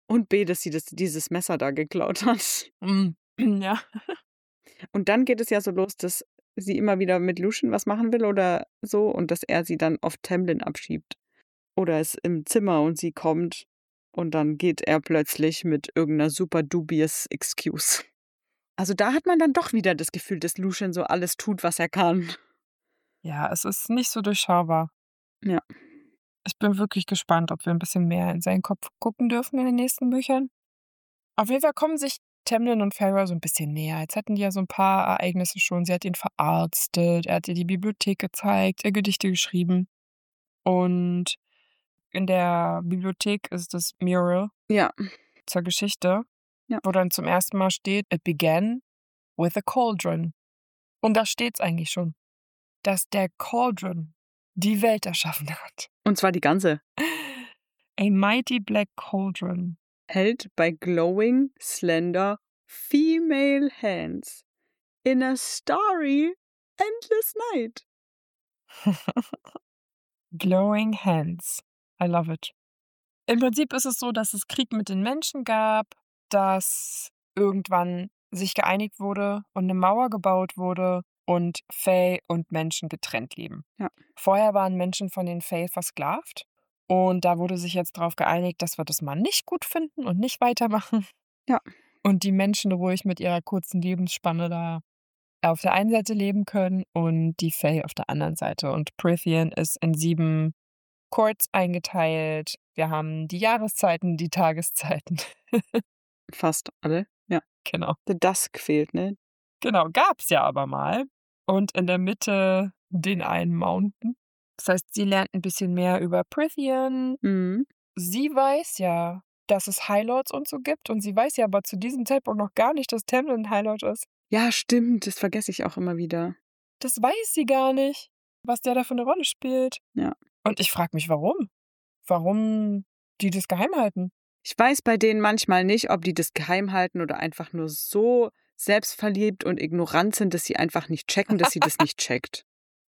Und B, dass sie dieses Messer da geklaut hat.
Ja.
Und dann geht es ja so los, dass sie immer wieder mit Lucien was machen will oder so und dass er sie dann auf Tamlin abschiebt. Oder ist im Zimmer und sie kommt und dann geht er plötzlich mit irgendeiner super dubious Excuse. Also da hat man dann doch wieder das Gefühl, dass Lucien so alles tut, was er kann.
Ja, es ist nicht so durchschaubar.
Ja.
Ich bin wirklich gespannt, ob wir ein bisschen mehr in seinen Kopf gucken dürfen in den nächsten Büchern. Auf jeden Fall kommen sich Tamlin und Feyre so ein bisschen näher. Jetzt hatten die ja so ein paar Ereignisse schon. Sie hat ihn verarztet, er hat ihr die Bibliothek gezeigt, er Gedichte geschrieben. Und in der Bibliothek ist das Mural
Ja.
zur Geschichte,
Ja.
wo dann zum ersten Mal steht, "It began with a cauldron." Und da steht's eigentlich schon, dass der Cauldron die Welt erschaffen hat.
Und zwar die ganze.
A mighty black cauldron.
Held by glowing, slender, female hands in a starry, endless night.
Glowing hands. I love it. Im Prinzip ist es so, dass es Krieg mit den Menschen gab, dass irgendwann sich geeinigt wurde und eine Mauer gebaut wurde und Fae und Menschen getrennt leben.
Ja.
Vorher waren Menschen von den Fae versklavt und da wurde sich jetzt darauf geeinigt, dass wir das mal nicht gut finden und nicht weitermachen.
Ja.
Und die Menschen ruhig mit ihrer kurzen Lebensspanne da auf der einen Seite leben können und die Fae auf der anderen Seite. Und Prythian ist in 7 Courts eingeteilt. Wir haben die Jahreszeiten, die Tageszeiten.
Fast alle. Ja.
Genau.
The Dusk fehlt, ne?
Genau, gab's ja aber mal. Und in der Mitte den einen Mountain. Das heißt, sie lernt ein bisschen mehr über Prythian.
Mhm.
Sie weiß ja, dass es High Lords und so gibt. Und sie weiß ja aber zu diesem Zeitpunkt noch gar nicht, dass Tamlin ein High Lord ist.
Ja, stimmt. Das vergesse ich auch immer wieder.
Das weiß sie gar nicht, was der da für eine Rolle spielt.
Ja.
Und ich frage mich, warum? Warum die das geheim halten?
Ich weiß bei denen manchmal nicht, ob die das geheim halten oder einfach nur so selbstverliebt und ignorant sind, dass sie einfach nicht checken, dass sie das nicht checkt.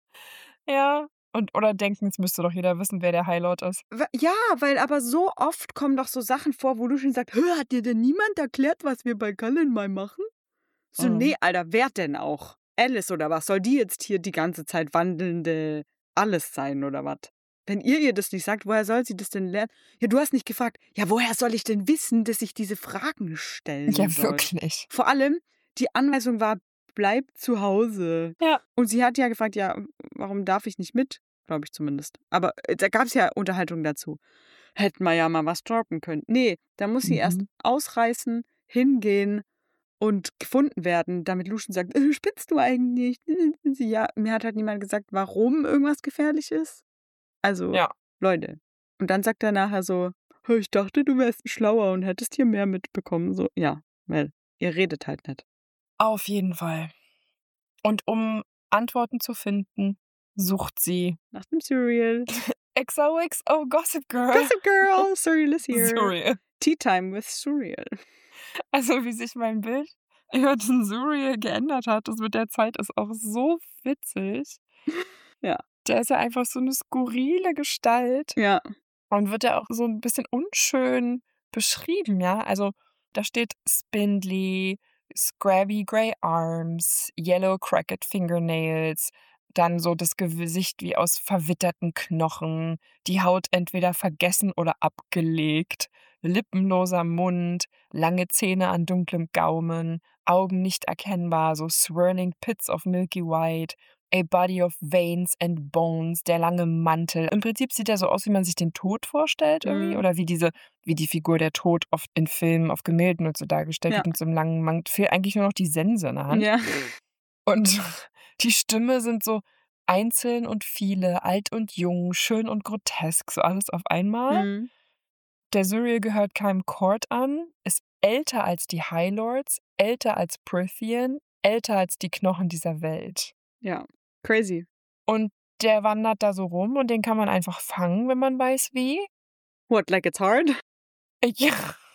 Ja. Oder denken, es müsste doch jeder wissen, wer der High Lord ist.
Ja, weil aber so oft kommen doch so Sachen vor, wo du schon sagst, hat dir denn niemand erklärt, was wir bei Cullen mal machen? So, nee, Alter, wer denn auch? Alice oder was? Soll die jetzt hier die ganze Zeit wandelnde alles sein oder was? Wenn ihr das nicht sagt, woher soll sie das denn lernen? Ja, du hast nicht gefragt. Ja, woher soll ich denn wissen, dass ich diese Fragen stellen
Ja,
soll?
wirklich.
Vor allem, die Anweisung war, bleib zu Hause.
Ja.
Und sie hat ja gefragt, ja, warum darf ich nicht mit? Glaube ich zumindest. Aber da gab es ja Unterhaltung dazu. Hätten wir ja mal was droppen können. Nee, da muss sie erst ausreißen, hingehen und gefunden werden, damit Lucien sagt, spinnst du eigentlich? Ja, mir hat halt niemand gesagt, warum irgendwas gefährlich ist. Also,
Ja.
Leute. Und dann sagt er nachher so, ich dachte, du wärst schlauer und hättest hier mehr mitbekommen. So, ja, weil ihr redet halt nicht.
Auf jeden Fall. Und um Antworten zu finden, sucht sie
Nach dem Cereal.
XOXO Gossip Girl.
Gossip Girl, Cereal is here.
Surreal.
Tea Time with Cereal.
Also wie sich mein Bild über den Surreal geändert hat, das mit der Zeit ist auch so witzig.
Ja.
Der ist ja einfach so eine skurrile Gestalt.
Ja.
Und wird ja auch so ein bisschen unschön beschrieben, ja? Also, da steht spindly, scrabby grey arms, yellow cracked fingernails, dann so das Gesicht wie aus verwitterten Knochen, die Haut entweder vergessen oder abgelegt, lippenloser Mund, lange Zähne an dunklem Gaumen, Augen nicht erkennbar, so swirling pits of milky white, a body of veins and bones, der lange Mantel. Im Prinzip sieht er so aus, wie man sich den Tod vorstellt irgendwie. Oder wie die Figur der Tod oft in Filmen, auf Gemälden und so dargestellt wird, mit so einem langen Mantel. Fehlt eigentlich nur noch die Sense in der Hand.
Ja.
Und die Stimme sind so einzeln und viele, alt und jung, schön und grotesk, so alles auf einmal.
Mhm.
Der Surreal gehört keinem Court an, ist älter als die High Lords, älter als Prythian, älter als die Knochen dieser Welt.
Ja. Crazy.
Und der wandert da so rum und den kann man einfach fangen, wenn man weiß wie.
What, like it's hard?
Ja.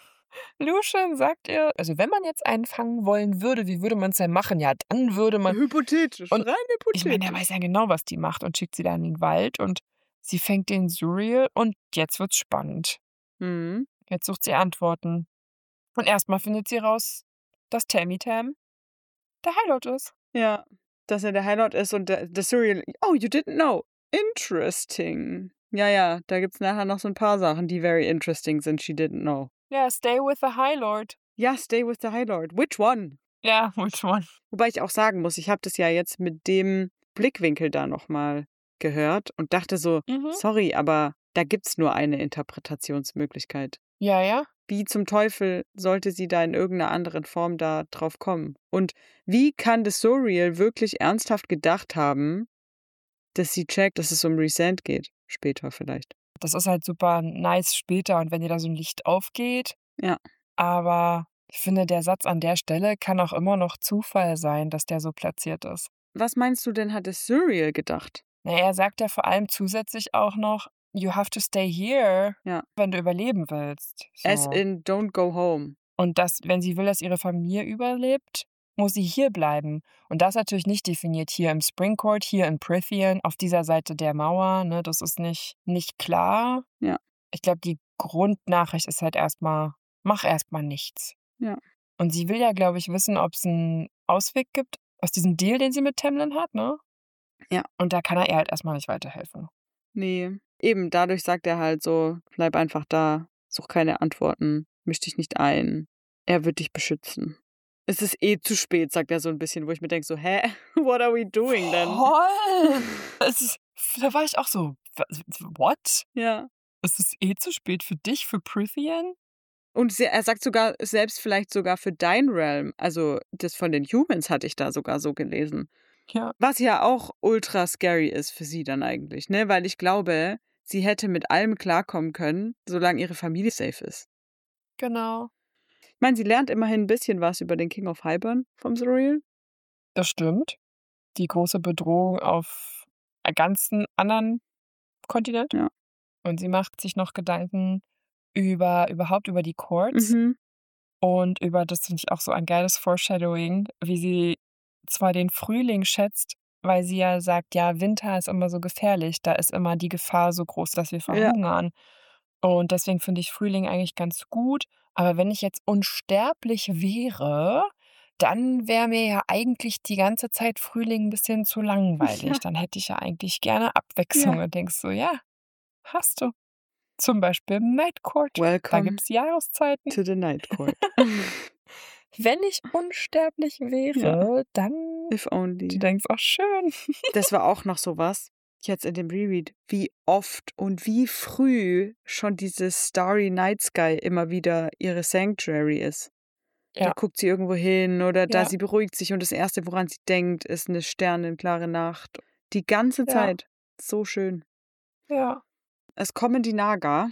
Lucien sagt ihr, also wenn man jetzt einen fangen wollen würde, wie würde man es denn machen? Ja, dann würde man...
Hypothetisch,
Und
rein hypothetisch.
Ich meine, er weiß ja genau, was die macht und schickt sie da in den Wald und sie fängt den Surreal und jetzt wird's spannend.
Mhm.
Jetzt sucht sie Antworten. Und erstmal findet sie raus, dass Tammy Tam der High Lord ist.
Ja, dass er der High Lord ist und der Suriel. Oh, you didn't know. Interesting. Ja, da gibt's nachher noch so ein paar Sachen, die very interesting sind. She didn't know.
Ja, stay with the High Lord.
Ja, stay with the High Lord. Which one?
Ja, which one?
Wobei ich auch sagen muss, ich habe das ja jetzt mit dem Blickwinkel da nochmal gehört und dachte so, sorry, aber da gibt's nur eine Interpretationsmöglichkeit.
Ja.
Wie zum Teufel sollte sie da in irgendeiner anderen Form da drauf kommen? Und wie kann das Suriel wirklich ernsthaft gedacht haben, dass sie checkt, dass es um Resent geht? Später vielleicht.
Das ist halt super nice später und wenn dir da so ein Licht aufgeht.
Ja.
Aber ich finde, der Satz an der Stelle kann auch immer noch Zufall sein, dass der so platziert ist.
Was meinst du denn, hat das Suriel gedacht?
Na, er sagt ja vor allem zusätzlich auch noch, you have to stay here,
Ja.
wenn du überleben willst. So.
As in, don't go home.
Und das, wenn sie will, dass ihre Familie überlebt, muss sie hier bleiben. Und das natürlich nicht definiert hier im Spring Court, hier in Prythian, auf dieser Seite der Mauer. Ne, das ist nicht klar.
Ja.
Ich glaube, die Grundnachricht ist halt erstmal, mach erstmal nichts.
Ja.
Und sie will ja, glaube ich, wissen, ob es einen Ausweg gibt aus diesem Deal, den sie mit Tamlin hat, ne?
Ja.
Und da kann er ihr halt erstmal nicht weiterhelfen.
Nee. Eben, dadurch sagt er halt so, bleib einfach da, such keine Antworten, misch dich nicht ein. Er wird dich beschützen. Es ist eh zu spät, sagt er so ein bisschen, wo ich mir denke so, hä? What are we doing then?
Voll! Da war ich auch so, what?
Ja.
Es ist eh zu spät für dich, für Prythian?
Und er sagt sogar, selbst vielleicht sogar für dein Realm, also das von den Humans hatte ich da sogar so gelesen.
Ja.
Was ja auch ultra scary ist für sie dann eigentlich, ne? Weil ich glaube, sie hätte mit allem klarkommen können, solange ihre Familie safe ist.
Genau.
Ich meine, sie lernt immerhin ein bisschen was über den King of Hybern vom Suriel.
Das stimmt. Die große Bedrohung auf einem ganzen anderen Kontinent.
Ja.
Und sie macht sich noch Gedanken überhaupt über die Courts und über, das finde ich auch so ein geiles Foreshadowing, wie sie zwar den Frühling schätzt, weil sie ja sagt, ja, Winter ist immer so gefährlich, da ist immer die Gefahr so groß, dass wir verhungern. Und deswegen finde ich Frühling eigentlich ganz gut. Aber wenn ich jetzt unsterblich wäre, dann wäre mir ja eigentlich die ganze Zeit Frühling ein bisschen zu langweilig.
Ja.
Dann hätte ich ja eigentlich gerne Abwechslung und denkst so, ja, hast du. Zum Beispiel im Night Court. Da
Welcome
gibt es Jahreszeiten.
to the Night Court.
Wenn ich unsterblich wäre, dann.
If only.
Du denkst, ach schön.
Das war auch noch sowas, jetzt in dem Reread, wie oft und wie früh schon dieses Starry Night Sky immer wieder ihre Sanctuary ist. Da
Ja.
guckt sie irgendwo hin oder da
Ja.
sie beruhigt sich und das Erste, woran sie denkt, ist eine sternenklare Nacht. Die ganze
Ja.
Zeit. So schön.
Ja.
Es kommen die Naga.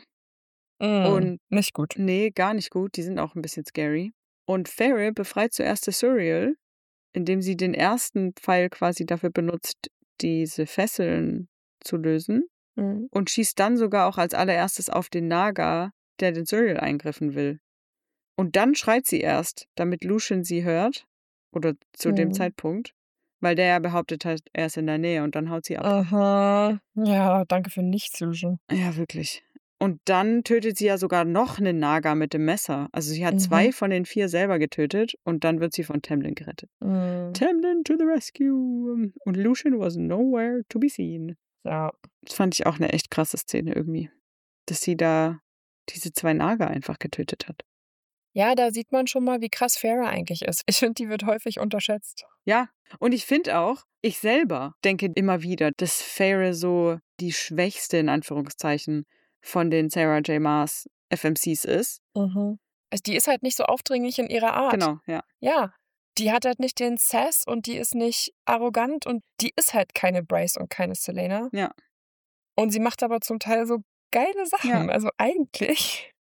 Und
nicht gut.
nee, gar nicht gut. Die sind auch ein bisschen scary. Und Feyre befreit zuerst das Suriel, indem sie den ersten Pfeil quasi dafür benutzt, diese Fesseln zu lösen. Und schießt dann sogar auch als allererstes auf den Naga, der den Suriel eingriffen will. Und dann schreit sie erst, damit Lucien sie hört. Oder zu dem Zeitpunkt. Weil der ja behauptet hat, er ist in der Nähe und dann haut sie ab.
Aha. Ja, danke für nichts, Lucian.
Ja, wirklich. Und dann tötet sie ja sogar noch einen Naga mit dem Messer. Also sie hat 2 von den 4 selber getötet und dann wird sie von Tamlin gerettet. Tamlin to the rescue. Und Lucien was nowhere to be seen.
Ja.
Das fand ich auch eine echt krasse Szene irgendwie. Dass sie da diese 2 Naga einfach getötet hat.
Ja, da sieht man schon mal, wie krass Feyre eigentlich ist. Ich finde, die wird häufig unterschätzt.
Ja, und ich finde auch, ich selber denke immer wieder, dass Feyre so die schwächste, in Anführungszeichen, von den Sarah J. Maas FMCs ist.
Also die ist halt nicht so aufdringlich in ihrer Art.
Genau, ja.
Ja, die hat halt nicht den Sass und die ist nicht arrogant und die ist halt keine Bryce und keine Selena.
Ja.
Und sie macht aber zum Teil so geile Sachen.
Ja.
Also eigentlich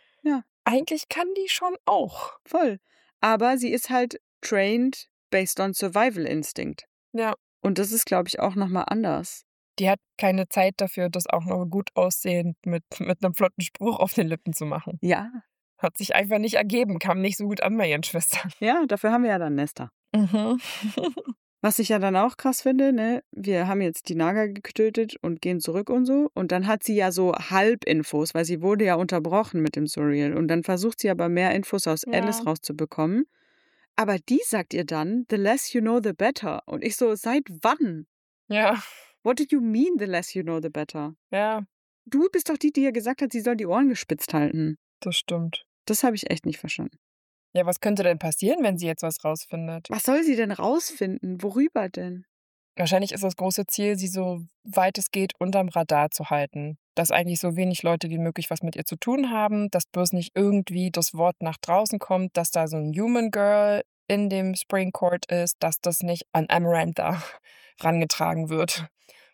kann die schon auch.
Voll. Aber sie ist halt trained based on Survival Instinct.
Ja.
Und das ist, glaube ich, auch nochmal anders.
Die hat keine Zeit dafür, das auch noch gut aussehend mit einem flotten Spruch auf den Lippen zu machen.
Ja.
Hat sich einfach nicht ergeben, kam nicht so gut an bei ihren Schwestern.
Ja, dafür haben wir ja dann Nesta. Was ich ja dann auch krass finde, ne, wir haben jetzt die Naga getötet und gehen zurück und so. Und dann hat sie ja so Halbinfos, weil sie wurde ja unterbrochen mit dem Surreal. Und dann versucht sie aber mehr Infos aus Alice
Ja.
rauszubekommen. Aber die sagt ihr dann, the less you know, the better. Und ich so, seit wann?
Ja,
What do you mean, the less you know, the better?
ja,
Du bist doch die ihr gesagt hat, sie soll die Ohren gespitzt halten.
das stimmt.
Das habe ich echt nicht verstanden.
Ja, was könnte denn passieren, wenn sie jetzt was rausfindet?
Was soll sie denn rausfinden? Worüber denn?
Wahrscheinlich ist das große Ziel, sie so weit es geht unterm Radar zu halten. Dass eigentlich so wenig Leute wie möglich was mit ihr zu tun haben, dass bloß nicht irgendwie das Wort nach draußen kommt, dass da so ein Human Girl in dem Spring Court ist, dass das nicht an Amarantha rangetragen wird.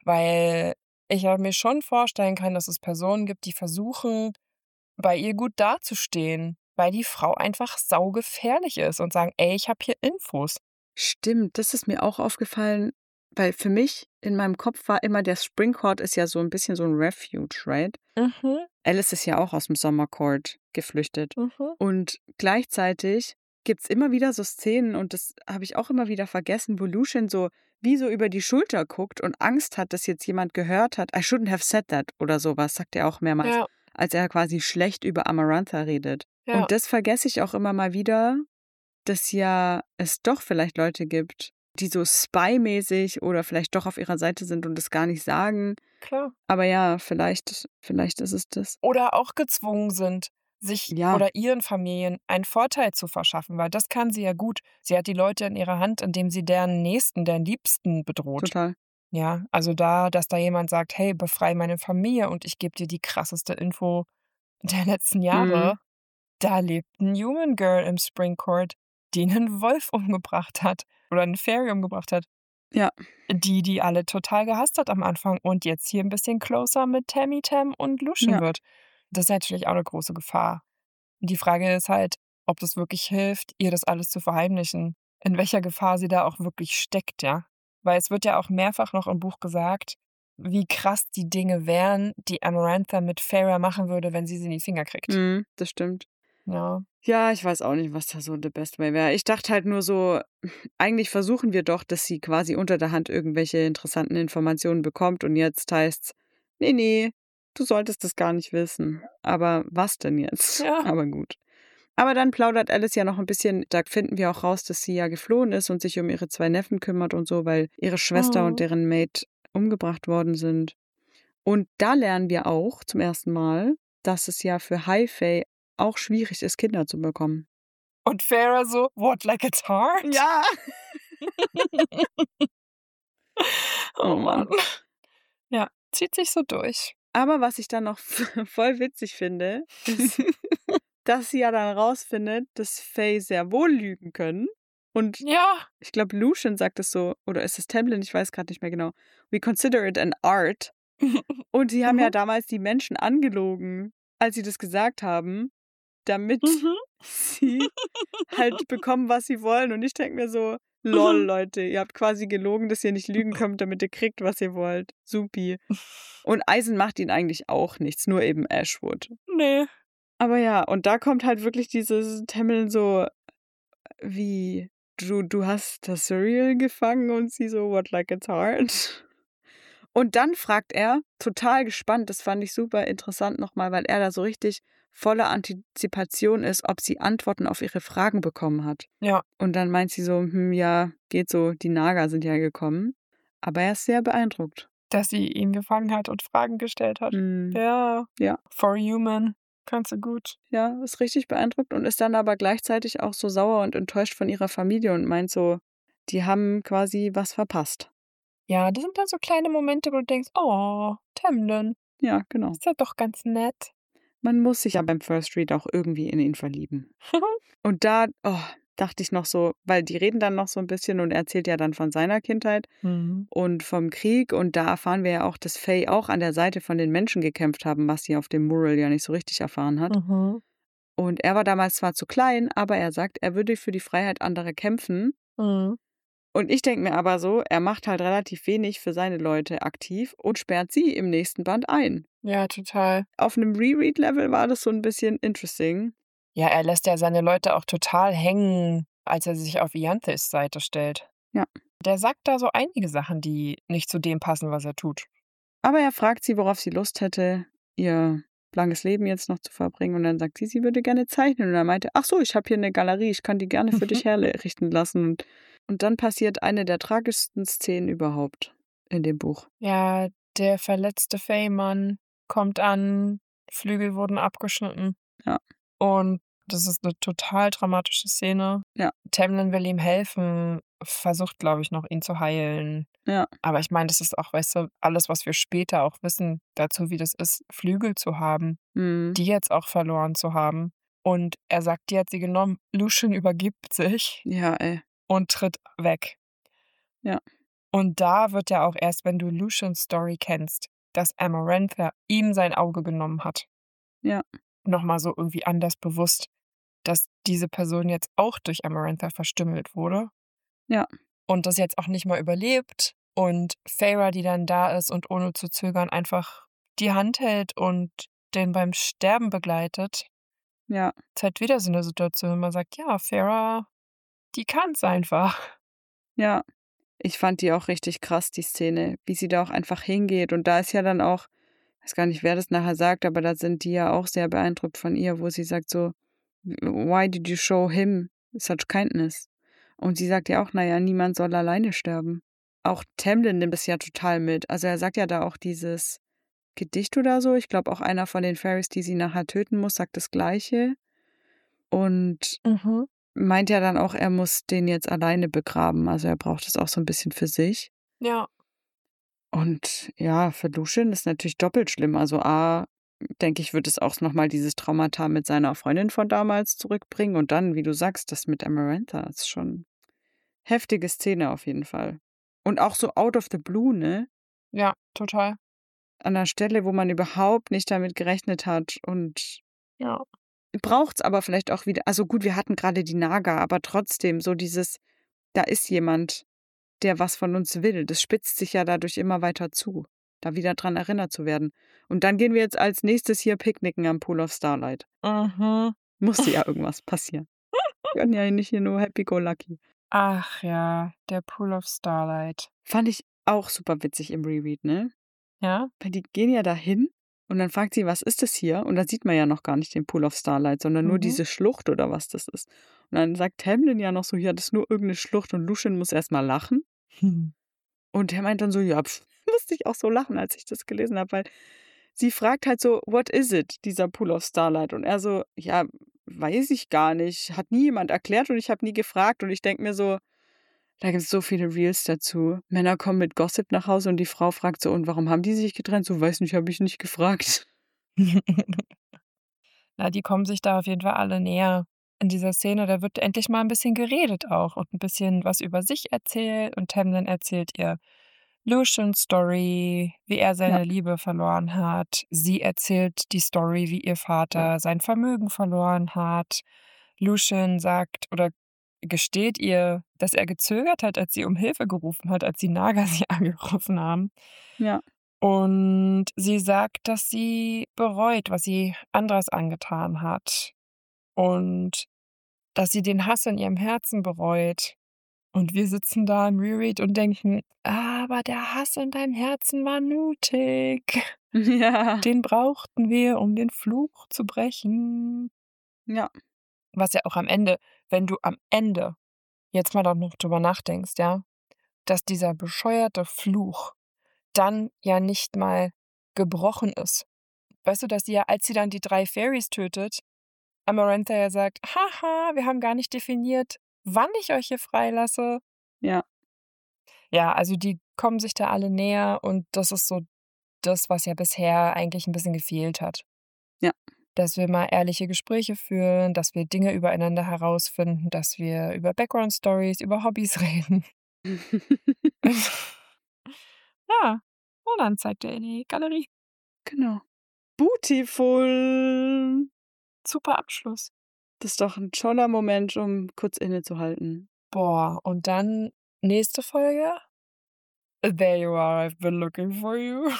Weil ich ja mir schon vorstellen kann, dass es Personen gibt, die versuchen, bei ihr gut dazustehen, weil die Frau einfach saugefährlich ist und sagen: „Ey, ich habe hier Infos."
Stimmt, das ist mir auch aufgefallen, weil für mich in meinem Kopf war immer, der Spring Court ist ja so ein bisschen so ein Refuge, right?
Mhm,
Alice ist ja auch aus dem Summer Court geflüchtet.
mhm.
Und gleichzeitig gibt's immer wieder so Szenen, und das habe ich auch immer wieder vergessen, wo Lucien so wie so über die Schulter guckt und Angst hat, dass jetzt jemand gehört hat. I shouldn't have said that oder sowas, sagt er auch mehrmals,
Ja,
als er quasi schlecht über Amarantha redet.
ja,
Und das vergesse ich auch immer mal wieder, dass ja es doch vielleicht Leute gibt, die so spy-mäßig oder vielleicht doch auf ihrer Seite sind und es gar nicht sagen.
klar.
Aber ja, vielleicht ist es das.
Oder auch gezwungen sind, sich
Ja,
oder ihren Familien einen Vorteil zu verschaffen, weil das kann sie ja gut. Sie hat die Leute in ihrer Hand, indem sie deren Nächsten, deren Liebsten bedroht.
total.
Ja, also dass da jemand sagt: „Hey, befreie meine Familie und ich gebe dir die krasseste Info der letzten
Mhm.
Jahre." Da lebt 'n Human Girl im Spring Court, die 'nen Wolf umgebracht hat oder 'ne Fairy umgebracht hat,
Ja,
die alle total gehasst hat am Anfang und jetzt hier 'n bisschen closer mit Tammy-Tam und Lucien
ja.
wird. Das ist natürlich auch 'ne große Gefahr. Die Frage ist halt, ob das wirklich hilft, ihr das alles zu verheimlichen, in welcher Gefahr sie da auch wirklich steckt, ja? Weil es wird ja auch mehrfach noch im Buch gesagt, wie krass die Dinge wären, die Amarantha mit Feyre machen würde, wenn sie in die Finger kriegt.
Mhm, das stimmt.
Ja.
Ja, ich weiß auch nicht, was da so the best way wäre. Ich dachte halt nur so, eigentlich versuchen wir doch, dass sie quasi unter der Hand irgendwelche interessanten Informationen bekommt und jetzt heißt's: „Ne, ne, du solltest das gar nicht wissen.“ Aber was denn jetzt?
Ja.
Aber gut. Aber dann plaudert Alice ja noch ein bisschen, da finden wir auch raus, dass sie ja geflohen ist und sich um ihre 2 Neffen kümmert und so, weil ihre Schwester und
Mhm.
deren Mate umgebracht worden sind. Und da lernen wir auch zum ersten Mal, dass es ja für High Fae auch schwierig ist, Kinder zu bekommen.
Und Feyre so: „What, like it's hard?"
Ja.
Oh
Oh
Mann.
Mann.
Ja, zieht sich so durch.
Aber was ich dann noch voll witzig finde, ist, dass sie ja dann rausfindet, dass Fae sehr wohl lügen können. Und
Ja.
ich glaube, Lucien sagt es so, oder ist es Tamlin? Ich weiß gerade nicht mehr genau. We consider it an art. Und sie haben ja
Mhm,
damals die Menschen angelogen, als sie das gesagt haben, damit
mhm.
sie halt bekommen, was sie wollen. Und ich denke mir so, lol, Leute, ihr habt quasi gelogen, dass ihr nicht lügen könnt, damit ihr kriegt, was ihr wollt. Supi. Und Eisen macht ihnen eigentlich auch nichts, nur eben Ashwood.
Ne.
Aber ja, und da kommt halt wirklich dieses Tamlin so, wie, du hast das Surreal gefangen, und sie so, what, like it's hard? Und dann fragt er, total gespannt, das fand ich super interessant nochmal, weil er da so richtig voller Antizipation ist, ob sie Antworten auf ihre Fragen bekommen hat.
Ja,
Und dann meint sie so, ja, geht so, die Naga sind ja gekommen. Aber er ist sehr beeindruckt.
dass sie ihn gefangen hat und Fragen gestellt hat.
Hm,
Ja,
ja,
for human. Kannst du gut.
ja, ist richtig beeindruckt und ist dann aber gleichzeitig auch so sauer und enttäuscht von ihrer Familie und meint so, die haben quasi was verpasst.
Ja, das sind dann so kleine Momente, wo du denkst: „Oh, Tamlin,
Ja, genau.
ist ja doch ganz nett."
Man muss sich ja beim First Read auch irgendwie in ihn verlieben. Und da, dachte ich noch so, weil die reden dann noch so ein bisschen und er erzählt ja dann von seiner Kindheit
Mhm.
und vom Krieg. Und da erfahren wir ja auch, dass Faye auch an der Seite von den Menschen gekämpft haben, was sie auf dem Mural ja nicht so richtig erfahren hat.
Mhm.
Und er war damals zwar zu klein, aber er sagt, er würde für die Freiheit anderer kämpfen.
Mhm.
Und ich denke mir aber so, er macht halt relativ wenig für seine Leute aktiv und sperrt sie im nächsten Band ein.
Ja, total.
Auf einem Reread-Level war das so ein bisschen interesting.
Ja, er lässt ja seine Leute auch total hängen, als er sich auf Ianthys Seite stellt.
Ja.
Der sagt da so einige Sachen, die nicht zu dem passen, was er tut.
Aber er fragt sie, worauf sie Lust hätte, ihr langes Leben jetzt noch zu verbringen. Und dann sagt sie würde gerne zeichnen. Und er meinte, ach so, ich habe hier eine Galerie, ich kann die gerne für dich herrichten lassen. Und dann passiert eine der tragischsten Szenen überhaupt in dem Buch.
Ja, der verletzte Feymann kommt an, Flügel wurden abgeschnitten.
Ja.
Und das ist eine total dramatische Szene.
Ja.
Tamlin will ihm helfen, versucht, glaube ich, noch ihn zu heilen.
Ja.
Aber ich meine, das ist auch, weißt du, alles, was wir später auch wissen dazu, wie das ist, Flügel zu haben, die jetzt auch verloren zu haben. Und er sagt, die hat sie genommen. Lucien übergibt sich
Ja, ey.
und tritt weg.
Ja.
Und da wird ja auch erst, wenn du Luciens Story kennst, dass Amarantha ihm sein Auge genommen hat,
Ja.
nochmal so irgendwie anders bewusst, dass diese Person jetzt auch durch Amarantha verstümmelt wurde.
Ja.
Und das jetzt auch nicht mal überlebt. Und Feyre, die dann da ist und ohne zu zögern einfach die Hand hält und den beim Sterben begleitet.
Ja.
Ist halt wieder so eine Situation, wo man sagt, ja, Feyre, die kann's einfach.
Ja. Ich fand die auch richtig krass, die Szene, wie sie da auch einfach hingeht. Und da ist ja dann auch, ich weiß gar nicht, wer das nachher sagt, aber da sind die ja auch sehr beeindruckt von ihr, wo sie sagt so, why did you show him such kindness? Und sie sagt ja auch, naja, niemand soll alleine sterben. Auch Tamlin nimmt es ja total mit. Also er sagt ja da auch dieses Gedicht oder so. Ich glaube auch einer von den Fairies, die sie nachher töten muss, sagt das Gleiche. Und meint ja dann auch, er muss den jetzt alleine begraben. Also er braucht es auch so ein bisschen für sich.
Ja.
Und ja, für Lucien ist natürlich doppelt schlimm. Also A, denke ich, wird es auch nochmal dieses Traumata mit seiner Freundin von damals zurückbringen. Und dann, wie du sagst, das mit Amarantha ist schon heftige Szene auf jeden Fall. Und auch so out of the blue, ne?
Ja, total.
An einer Stelle, wo man überhaupt nicht damit gerechnet hat. Und
Ja.
braucht es aber vielleicht auch wieder. Also gut, wir hatten gerade die Naga, aber trotzdem so dieses, da ist jemand, der was von uns will. Das spitzt sich ja dadurch immer weiter zu, da wieder dran erinnert zu werden. Und dann gehen wir jetzt als nächstes hier picknicken am Pool of Starlight. Musste ja irgendwas passieren. Wir können ja nicht hier nur happy-go-lucky.
Ach ja, der Pool of Starlight.
Fand ich auch super witzig im Reread, ne?
Ja?
Weil die gehen ja dahin und dann fragt sie, was ist das hier? Und da sieht man ja noch gar nicht den Pool of Starlight, sondern nur diese Schlucht oder was das ist. Und dann sagt Tamlin ja noch so, ja, das ist nur irgendeine Schlucht und Lucien muss erstmal lachen. Und er meint dann so, ja, musste ich auch so lachen, als ich das gelesen habe, weil sie fragt halt so, what is it, dieser Pool of Starlight? Und er so, ja, weiß ich gar nicht, hat nie jemand erklärt und ich habe nie gefragt. Und ich denke mir so, da gibt es so viele Reels dazu. Männer kommen mit Gossip nach Hause und die Frau fragt so, und warum haben die sich getrennt? So, weiß nicht, habe ich nicht gefragt.
Na, die kommen sich da auf jeden Fall alle näher. In dieser Szene, da wird endlich mal ein bisschen geredet auch und ein bisschen was über sich erzählt und Tamlin erzählt ihr Luciens Story, wie er seine Liebe verloren hat. Sie erzählt die Story, wie ihr Vater sein Vermögen verloren hat. Lucien sagt oder gesteht ihr, dass er gezögert hat, als sie um Hilfe gerufen hat, als die Naga sie angerufen haben.
Ja,
Und sie sagt, dass sie bereut, was sie Andras angetan hat und dass sie den Hass in ihrem Herzen bereut. Und wir sitzen da im Reread und denken: „Aber der Hass in deinem Herzen war nötig.
ja,
Den brauchten wir, um den Fluch zu brechen.“
ja,
Was ja auch am Ende, wenn du am Ende jetzt mal da noch drüber nachdenkst, ja, dass dieser bescheuerte Fluch dann ja nicht mal gebrochen ist. Weißt du, dass sie ja, als sie dann die 3 Fairies tötet, Amarantha ja sagt: „Haha, wir haben gar nicht definiert, wann ich euch hier freilasse.“
ja,
Ja, also die kommen sich da alle näher und das ist so das, was ja bisher eigentlich ein bisschen gefehlt hat.
ja.
Dass wir mal ehrliche Gespräche führen, dass wir Dinge übereinander herausfinden, dass wir über Background Stories, über Hobbys reden. Ja, und dann zeigt er in die Galerie.
Genau. Beautiful.
Super Abschluss.
Das ist doch ein toller Moment, um kurz innezuhalten.
Boah, und dann nächste Folge: „There you are, I've been looking for you.“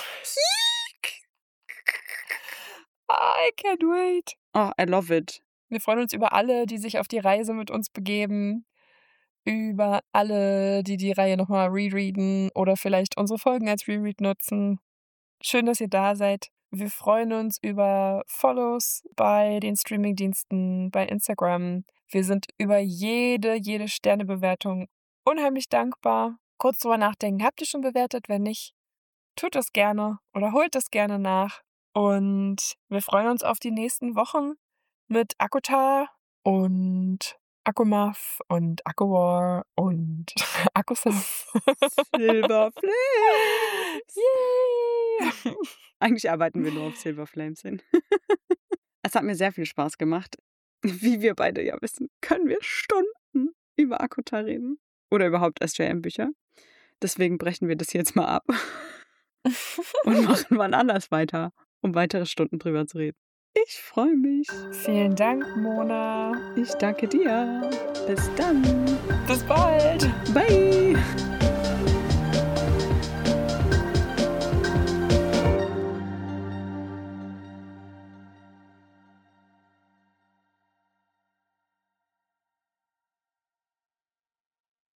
I can't wait.
Oh, I love it.
Wir freuen uns über alle, die sich auf die Reise mit uns begeben. über alle, die die Reihe nochmal rereaden oder vielleicht unsere Folgen als Reread nutzen. Schön, dass ihr da seid. Wir freuen uns über Follows bei den Streamingdiensten, bei Instagram. Wir sind über jede Sternebewertung unheimlich dankbar. Kurz drüber nachdenken, habt ihr schon bewertet? Wenn nicht, tut das gerne oder holt das gerne nach. Und wir freuen uns auf die nächsten Wochen mit ACOTAR und ACOMAF und ACOWAR und ACOSAF.
Silver Flames!
Yay!
Eigentlich arbeiten wir nur auf Silver Flames hin. Es hat mir sehr viel Spaß gemacht. Wie wir beide ja wissen, können wir Stunden über ACOTAR reden. Oder überhaupt SJM-Bücher. Deswegen brechen wir das jetzt mal ab und machen wann anders weiter, um weitere Stunden drüber zu reden. Ich freue mich.
Vielen Dank, Mona.
Ich danke dir. Bis dann.
Bis bald.
Bye.